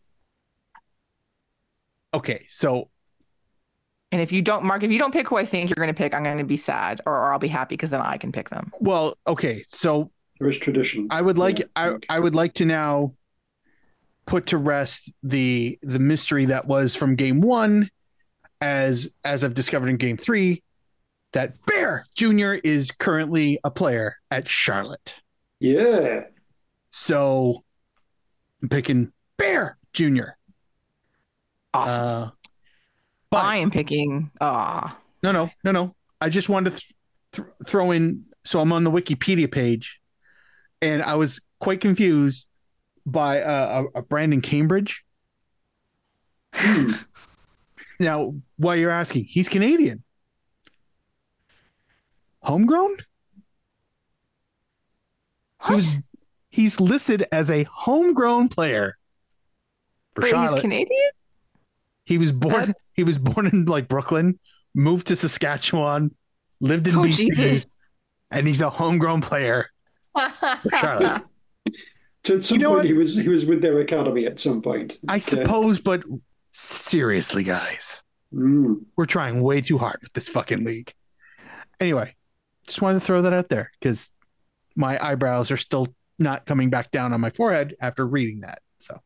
Okay, so And if you don't, Mark, if you don't pick who I think you're going to pick, I'm going to be sad, or, or I'll be happy because then I can pick them. well, okay, so There is tradition. I would like Yeah, I, okay. I would like to now put to rest the the mystery that was from game one, as as I've discovered in game three, that Bear Junior is currently a player at Charlotte. Yeah. So I'm picking Bear Junior Awesome. Uh, but I am picking. Ah, no, no, no, no. I just wanted to th- th- throw in. So I'm on the Wikipedia page, and I was quite confused by uh, a, a Brandon Cambridge. Hmm. Now, why you're asking? He's Canadian. Homegrown? He was, what? he's listed as a homegrown player for Wait, he's Charlotte. Canadian? He was born. That's- He was born in like Brooklyn, moved to Saskatchewan, lived in Oh, B C, Jesus. and he's a homegrown player for Charlotte. So at some You know point what? he was he was with their academy at some point. I suppose, but seriously, guys, Mm. we're trying way too hard with this fucking league. Anyway, just wanted to throw that out there because my eyebrows are still not coming back down on my forehead after reading that. So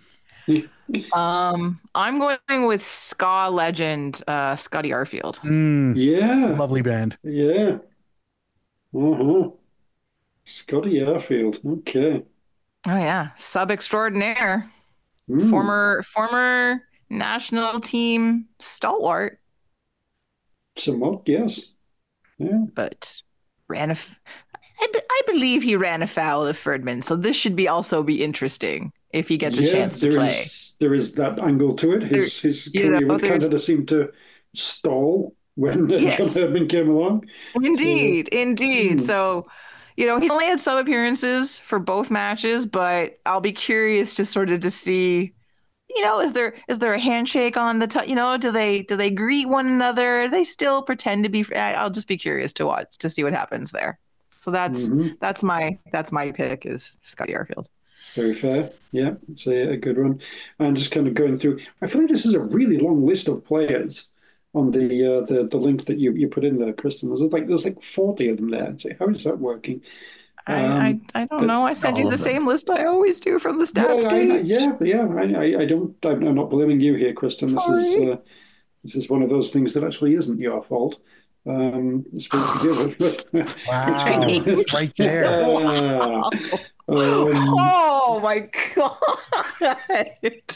Um, I'm going with ska legend uh, Scotty Arfield. mm, Yeah. lovely band. Yeah. Uh-huh. Scotty Airfield. Okay. Oh yeah, sub extraordinaire, Mm. former former national team stalwart, Somewhat, yes. Yeah. but ran a. F- I, be- I believe he ran afoul of Ferdman, so this should be also be interesting if he gets a yeah, chance to there play. is- there is that angle to it. His his you career know, would kind there's- of seem to stall when uh, Yes. John Herdman came along. Indeed, indeed. Hmm. So, you know, he only had sub appearances for both matches, but I'll be curious to sort of to see, you know, is there is there a handshake on the t- you know, do they do they greet one another? Do they still pretend to be fr- I- I'll just be curious to watch to see what happens there. So that's Mhm. that's my that's my pick is Scotty Arfield. Very fair. Yeah, it's a, a good one. And just kind of going through, I feel like this is a really long list of players on the uh, the the link that you, you put in there, Kristen. There's like there's like forty of them there. It's like, how is that working? I, Um, I I don't but know. I send you all the of them. same list I always do from the stats yeah, I, page. yeah, yeah. I, I, I don't. I'm, I'm not blaming you here, Kristen. This is Sorry. uh, this is one of those things that actually isn't your fault. Um, it's supposed to give it, but Wow, right there. Ah, um, Oh my god.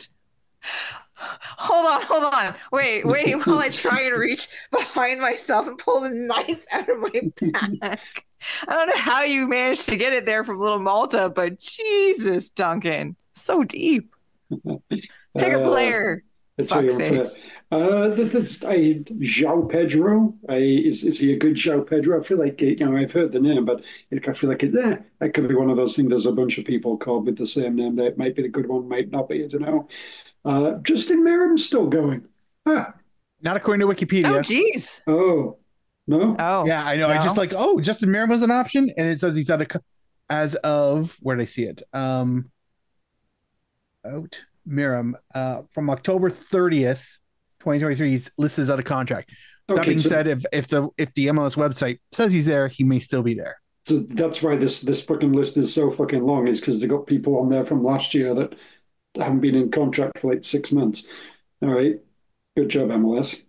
Hold on, hold on. Wait, wait, while I try and reach behind myself and pull the knife out of my back. I don't know how you managed to get it there from Little Malta, but Jesus, Duncan. So deep. Pick a uh, player. It's Fuck very unfair. sakes. Uh, that, that's I, João Pedro. I, is is he a good João Pedro? I feel like you know I've heard the name, but it, I feel like it, eh, that could be one of those things. There's a bunch of people called with the same name. That might be the good one, might not be. I don't know. Uh, Justin Merrim's still going. Ah, Not according to Wikipedia. Oh, geez. oh no. Oh. Yeah, I know. I No. just like, oh, Justin Merriam was an option, and it says he's at a co- as of where did I see it? Um, out Merriam uh, from October thirtieth, twenty twenty-three. He's listed as out of contract. that Okay, being so, said, if if the if the M L S website says he's there, he may still be there. so that's why this this fucking list is so fucking long. Is because they got people on there from last year that haven't been in contract for like six months. All right, good job, M L S.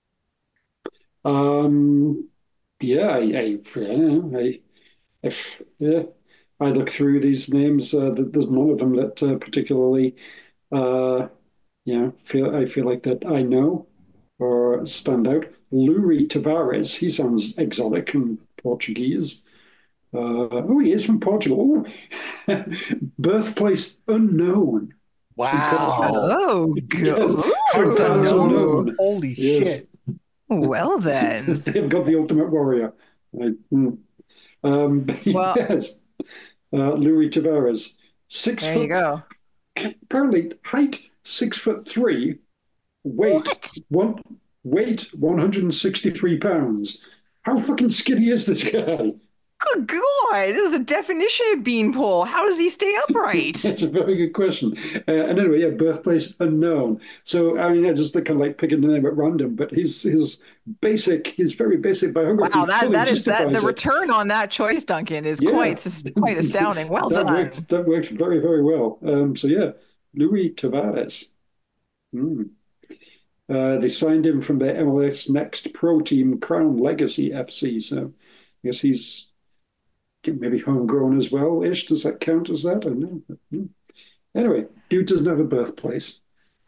Um, yeah, I, I, yeah, I, if, yeah, I look through these names. Uh, th- there's none of them that uh, particularly, uh, you know, feel I feel like that I know or stand out. Lurie Tavares, he sounds exotic and Portuguese. Uh, oh, he is from Portugal. Oh, birthplace unknown. Oh, Yes. Parts Parts unknown. unknown. Holy Yes. shit! Well then. They've got the Ultimate Warrior. I, mm. um, Well- yes. Uh, Lurie Tavares, six There foot, you go. apparently height six foot three, weight What? one weight one hundred sixty-three pounds. How fucking skinny is this guy? Good God, this is the definition of beanpole. How does he stay upright? That's a very good question. Uh, and anyway, yeah, birthplace unknown. So I mean, I just kind of like picking the name at random, but his his basic, his very basic biography. Wow, that fully that is that the justifies it. return on that choice, Duncan, is Yeah. quite quite astounding. Well that done. Worked, that worked very, very well. Um, so yeah, Louis Tavares. Hmm. Uh, they signed him from the M L S Next Pro team, Crown Legacy F C. So I guess he's maybe homegrown as well ish. Does that count as that? I don't know. But, hmm. Anyway, dude doesn't have a birthplace.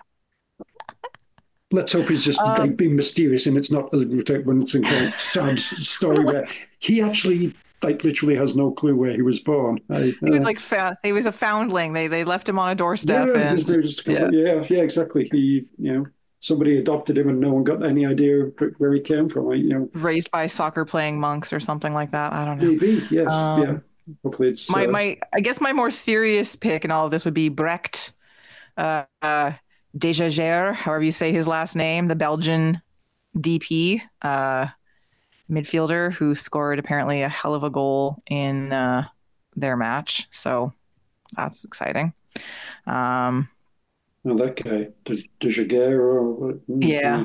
Let's hope he's just Um, like being mysterious and it's not when it's a kind of sad story where he actually like literally has no clue where he was born. I, He was uh, like fa- he was a foundling. They they left him on a doorstep, yeah, and he's very just, yeah. yeah, yeah, exactly. He, you know, somebody adopted him and no one got any idea where he came from. I, you know, raised by soccer playing monks or something like that. I don't know. maybe, yes, Um, yeah. Hopefully it's My uh, my I guess my more serious pick in all of this would be Brecht uh, uh, Dejager, however you say his last name, the Belgian D P uh, midfielder who scored apparently a hell of a goal in uh, their match. So that's exciting. Um, oh, that guy, De, De Jaguar or what? yeah.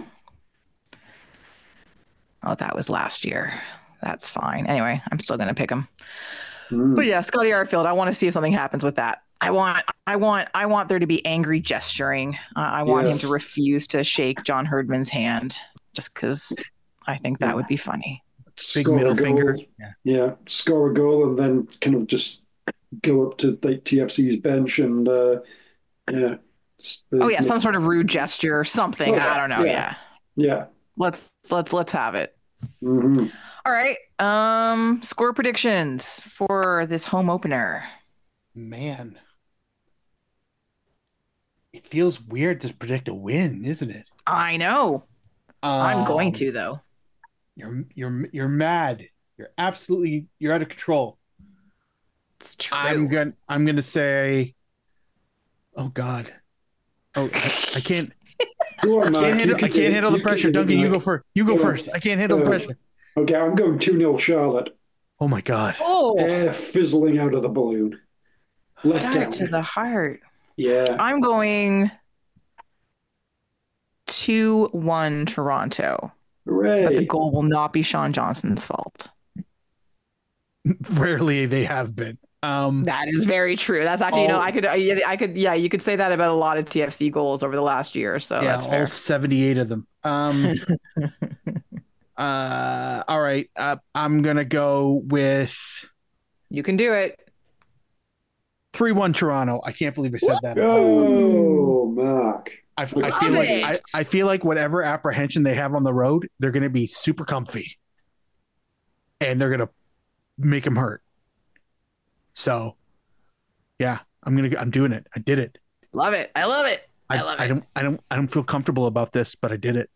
Oh, that was last year. That's fine. Anyway, I'm still going to pick him. Mm. But yeah, Scotty Arfield, I want to see if something happens with that. I want, I want, I want there to be angry gesturing. Uh, I want Yes. him to refuse to shake John Herdman's hand, just because I think that would be funny. Big Score middle a goal. finger. Yeah. Yeah, score a goal and then kind of just go up to like T F C's bench and uh, yeah. just, uh, Oh yeah, make- some sort of rude gesture, or something. Oh, yeah, I don't know. yeah. Yeah. yeah. let's let's let's have it. hmm All right. Um, score predictions for this home opener. Man, it feels weird to predict a win, isn't it? I know. I'm going Um, to though. You're you're you're mad. You're absolutely you're out of control. It's true. I'm gonna I'm gonna say, oh God, oh I, I can't Go on, Mark. can't You handle I can do can't it. handle the You can pressure. do it, Duncan, you Mark. go first. You go Go on. first. I can't handle the Uh, pressure. Okay, I'm going two nil Charlotte. Oh my God. Oh, Air fizzling out of the balloon. Let down. direct to the heart. Yeah. I'm going two one Toronto, Hooray. but the goal will not be Sean Johnson's fault. Rarely they have been. Um, That is very true. That's actually, you know, All- I could, I, yeah, I could, yeah, you could say that about a lot of T F C goals over the last year. So yeah, that's fair. all seventy-eight of them. Um, uh, all right. Uh, I'm gonna go with You can do it. three one Toronto. I can't believe I said that. Oh, Mark. I, I feel Love like it. I, I feel like whatever apprehension they have on the road, they're going to be super comfy, and they're going to make them hurt. So, yeah, I'm gonna I'm doing it. I did it. Love it. I love it. I, I love I it. don't I don't I don't feel comfortable about this, but I did it.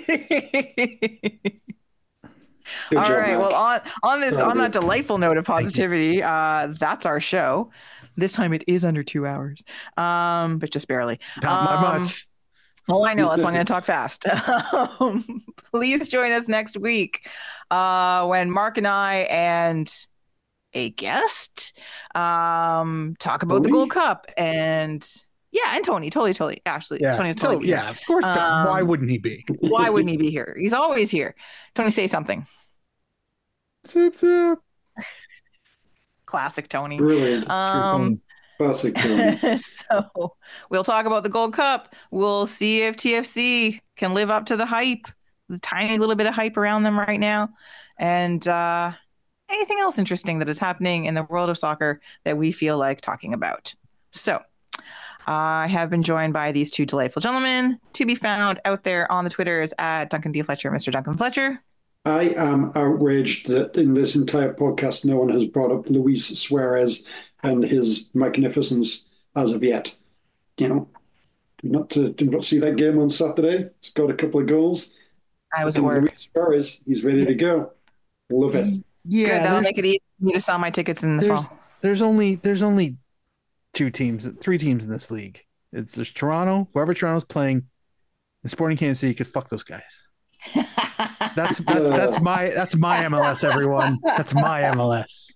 Good All job, right. Mark. Well, on on this Proud on of that you. delightful note of Thank you. positivity, uh, that's our show. This time it is under two hours, um, but just barely. Not by Um, much. Oh, I know. That's why I'm going to talk fast. Um, please join us next week uh, when Mark and I and a guest um, talk about the Tony? Gold Cup. And yeah, and Tony. Totally, totally. Actually, Yeah. Tony will totally So, be here. yeah, of course. Um, why wouldn't he be? Why wouldn't he be here? He's always here. Tony, say something. Zoop, zoop. Classic Tony. Brilliant. Um, Classic Tony. so we'll talk about the Gold Cup. We'll see if T F C can live up to the hype, the tiny little bit of hype around them right now, and uh, anything else interesting that is happening in the world of soccer that we feel like talking about. So I have been joined by these two delightful gentlemen, to be found out there on the Twitters at Duncan D. Fletcher, Mister Duncan Fletcher. I am outraged that in this entire podcast, no one has brought up Luis Suarez and his magnificence as of yet. You know, did not to did not see that game on Saturday. Scored a couple of goals. I was at And work. Luis Suarez, he's ready to go. Love it. Yeah, Good. That'll there's, make it easy for me to sell my tickets in the there's, fall. there's only there's only two teams, three teams in this league. It's there's Toronto, whoever Toronto's playing, and Sporting Kansas City, because fuck those guys. That's that's that's my that's my M L S, everyone. That's my M L S.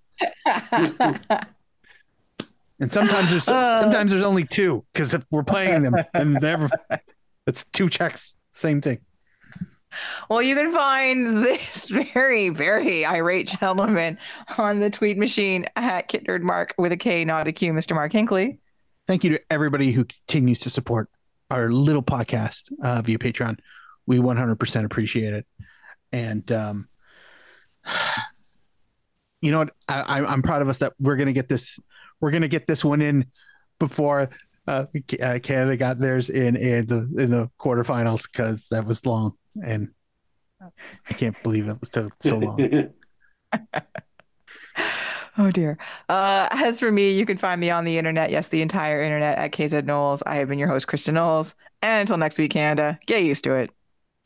And sometimes there's Uh. sometimes there's only two because if we're playing them and never it's two checks, same thing. Well, you can find this very, very irate gentleman on the tweet machine at Kitnerd Mark with a K, not a Q, Mister Mark Hinkley. Thank you to everybody who continues to support our little podcast uh, via Patreon. We one hundred percent appreciate it. And um, you know what? I, I'm proud of us that we're gonna get this. We're gonna get this one in before uh, Canada got theirs in, in the in the quarterfinals because that was long, and I can't believe it was so, so long. Oh dear. Uh, as for me, you can find me on the internet. Yes, the entire internet at K Z Knowles. I have been your host, Krista Knowles. And until next week, Canada, get used to it.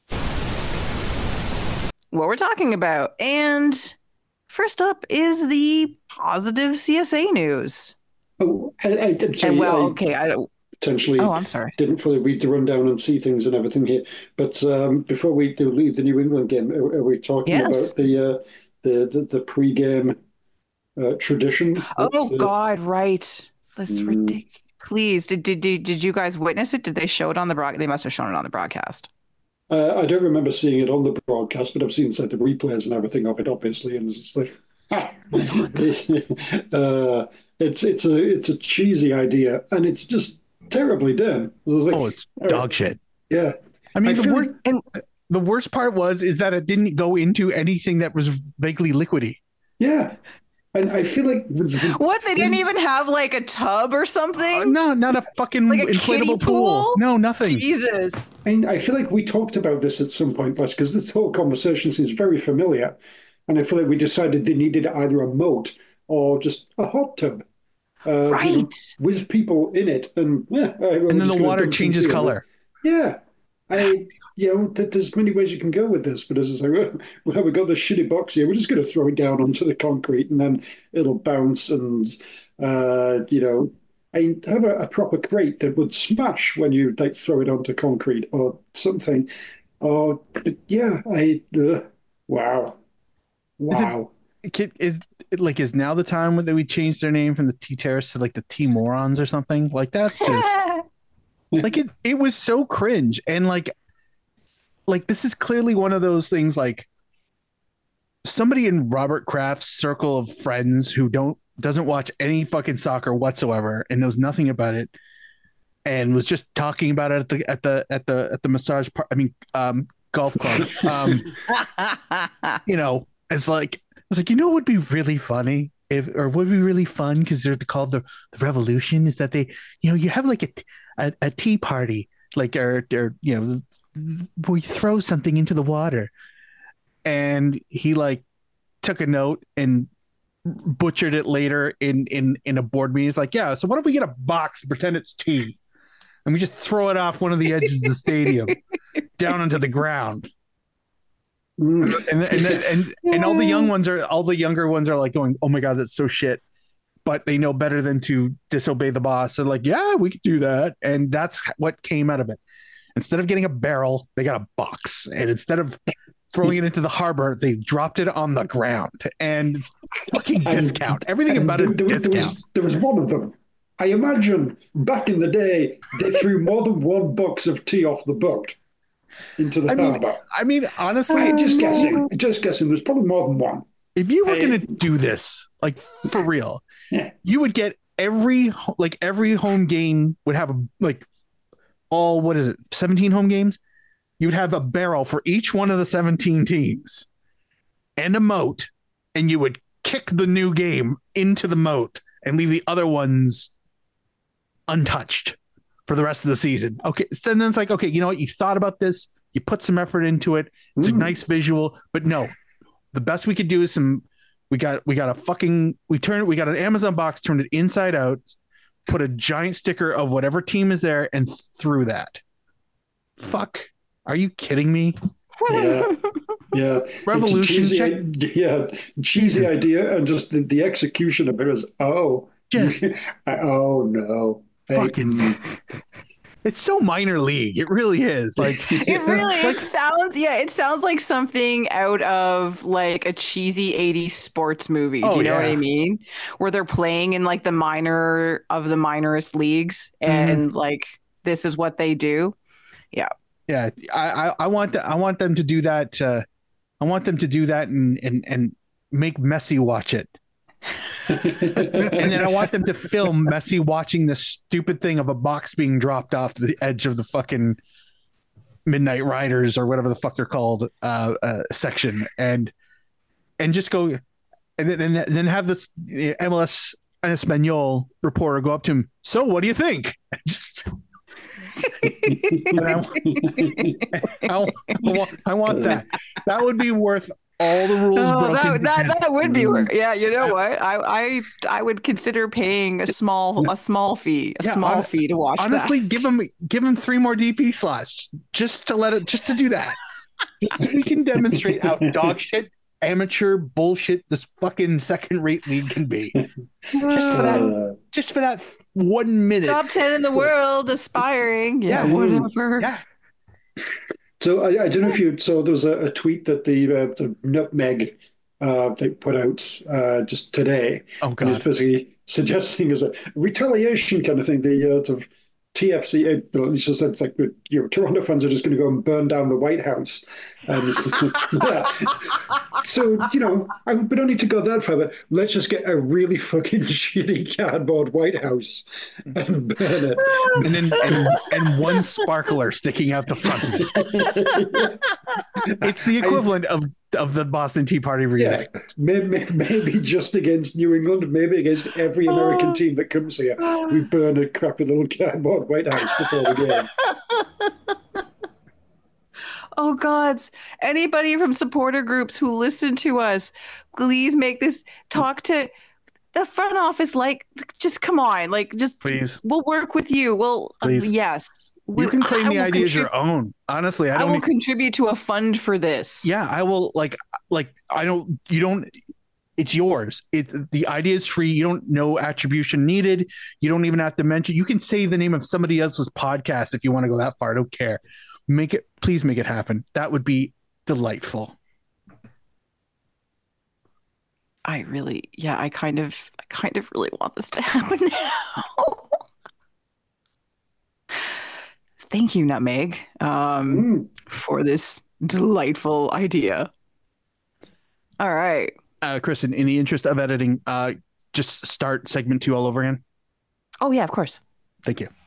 What we're talking about. And first up is the positive C S A news. Oh, I, I did say And well, I okay. I don't. potentially Oh, I'm sorry. didn't fully read the rundown and see things and everything here. But um, before we do leave the New England game, are, are we talking Yes. about the uh, the the, the pre-game uh, tradition? Oh that, uh, God, right. That's Mm. ridiculous. Please, did, did did did you guys witness it? Did they show it on the broad? They must have shown it on the broadcast. Uh, I don't remember seeing it on the broadcast, but I've seen like, the replays and everything of it, obviously, and it's just like, it's, uh, it's it's a it's a cheesy idea, and it's just terribly done. It's like, Oh, it's dog shit. yeah. I mean, I the feel worst, like- And the worst part was is that it didn't go into anything that was vaguely liquidy. Yeah. And I feel like there's been- what? They didn't even have like a tub or something? Uh, no, not a fucking Like a kiddie inflatable pool. pool? No, nothing. Jesus. I, I feel like we talked about this at some point, Les, because this whole conversation seems very familiar. And I feel like we decided they needed either a moat or just a hot tub. Uh, you know, Right. with people in it. And, yeah, And then the water changes color. Yeah. I, you know, th- there's many ways you can go with this, but it's like, oh, well, we got this shitty box here. We're just going to throw it down onto the concrete and then it'll bounce and, uh, you know, I have a, a proper crate that would smash when you like throw it onto concrete or something. Or, yeah, I, uh, wow. Is it- Wow. Kid, is like is now the time that we change their name from the T Terrace to like the T Morons or something? Like that's just like it. It was so cringe and like, like this is clearly one of those things like somebody in Robert Kraft's circle of friends who don't doesn't watch any fucking soccer whatsoever and knows nothing about it and was just talking about it at the at the at the at the massage par- I mean um golf club um you know it's like it's like you know what would be really funny if or would be really fun because they're called the, the revolution is that they you know you have like a a, a tea party like or, or you know where you throw something into the water and he like took a note and butchered it later in in in a board meeting. He's like, yeah, so what if we get a box and pretend it's tea and we just throw it off one of the edges of the stadium down onto the ground. Mm. And and and and all the young ones are all the younger ones are like going, oh my god, that's so shit. But they know better than to disobey the boss. So like, yeah, we could do that. And that's what came out of it. Instead of getting a barrel, they got a box. And instead of throwing it into the harbor, they dropped it on the ground. And it's fucking And- discount. Everything And about there, it's there was- there discount. was, there was one of them. I imagine back in the day, they threw more than one box of tea off the boat into the I mean, harbour. I mean, honestly, I'm just guessing. Just guessing. There's probably more than one. if you were I- going to do this, like for real, Yeah. you would get every like every home game would have a like all what is it, seventeen home games? You'd have a barrel for each one of the seventeen teams and a moat, and you would kick the new game into the moat and leave the other ones untouched for the rest of the season. Okay, so then it's like, okay, you know what? You thought about this, you put some effort into it. It's a Mm. nice visual, but no, the best we could do is some. We got we got a fucking we turned we got an Amazon box, turned it inside out, put a giant sticker of whatever team is there, and threw that. Fuck, are you kidding me? Yeah. Yeah. Revolution It's a check. cheesy, yeah. Cheesy Jesus. idea. And just the, the execution of it is, oh, Just oh no. fucking. Hey, It's so minor league. It really is. Like It really like, it sounds yeah, it sounds like something out of like a cheesy eighties sports movie. Do Oh, you know what I yeah. mean? Where they're playing in like the minor of the minorest leagues Mm-hmm. and like this is what they do. yeah. I, I I want to, I want them to do that. Uh, I want them to do that and and and make Messi watch it. And then I want them to film Messi watching this stupid thing of a box being dropped off the edge of the fucking Midnight Riders or whatever the fuck they're called uh, uh, section, and and just go, and then and then have this M L S en Espanol reporter go up to him. So, what do you think? Just. And I, I, want, I want that. That would be worth all the rules Oh, broken. that, that that would be worth. Yeah, you know what? I I I would consider paying a small a small fee, a Yeah, small hon- fee to watch Honestly, that. give him give him three more D P slots just to let it just to do that. Just so we can demonstrate how dog shit, amateur bullshit this fucking second rate league can be. Just for that, Uh, just for that one minute. Top ten in the world, aspiring. Yeah, Yeah. whatever. Yeah. so I, I don't know if you saw there was a, a tweet that the uh, the Nutmeg uh, they put out uh, just today. Oh And it's god. basically suggesting as a retaliation kind of thing, the uh, sort of T F C, it, it's just it's like you know, Toronto fans are just going to go and burn down the White House. And yeah. So, you know, I, we don't need to go that far, but let's just get a really fucking shitty cardboard White House and burn it. And then and, and one sparkler sticking out the front of it. It's the equivalent of of the Boston Tea Party Yeah, reenact. maybe, maybe just against New England, maybe against every American team that comes here, we burn a crappy little cardboard White House before the game. Oh gods. Anybody from supporter groups who listen to us, please make this talk to the front office. Like, just come on. Like, just Please. we'll work with you. We'll uh, Please. yes. You We- can claim I the will idea as contrib- your own. Honestly, I I don't. will e- contribute to a fund for this. yeah, I will. Like, like I don't. You don't. It's yours. It the idea is free. You don't no attribution needed. You don't even have to mention. You can say the name of somebody else's podcast if you want to go that far. I don't care. Make it. Please make it happen. That would be delightful. I really, yeah, I kind of, I kind of really want this to happen now. Thank you, Nutmeg, um, Mm. for this delightful idea. All right. Uh, Kristen, in the interest of editing, uh, just start segment two all over again. Oh yeah, of course. Thank you.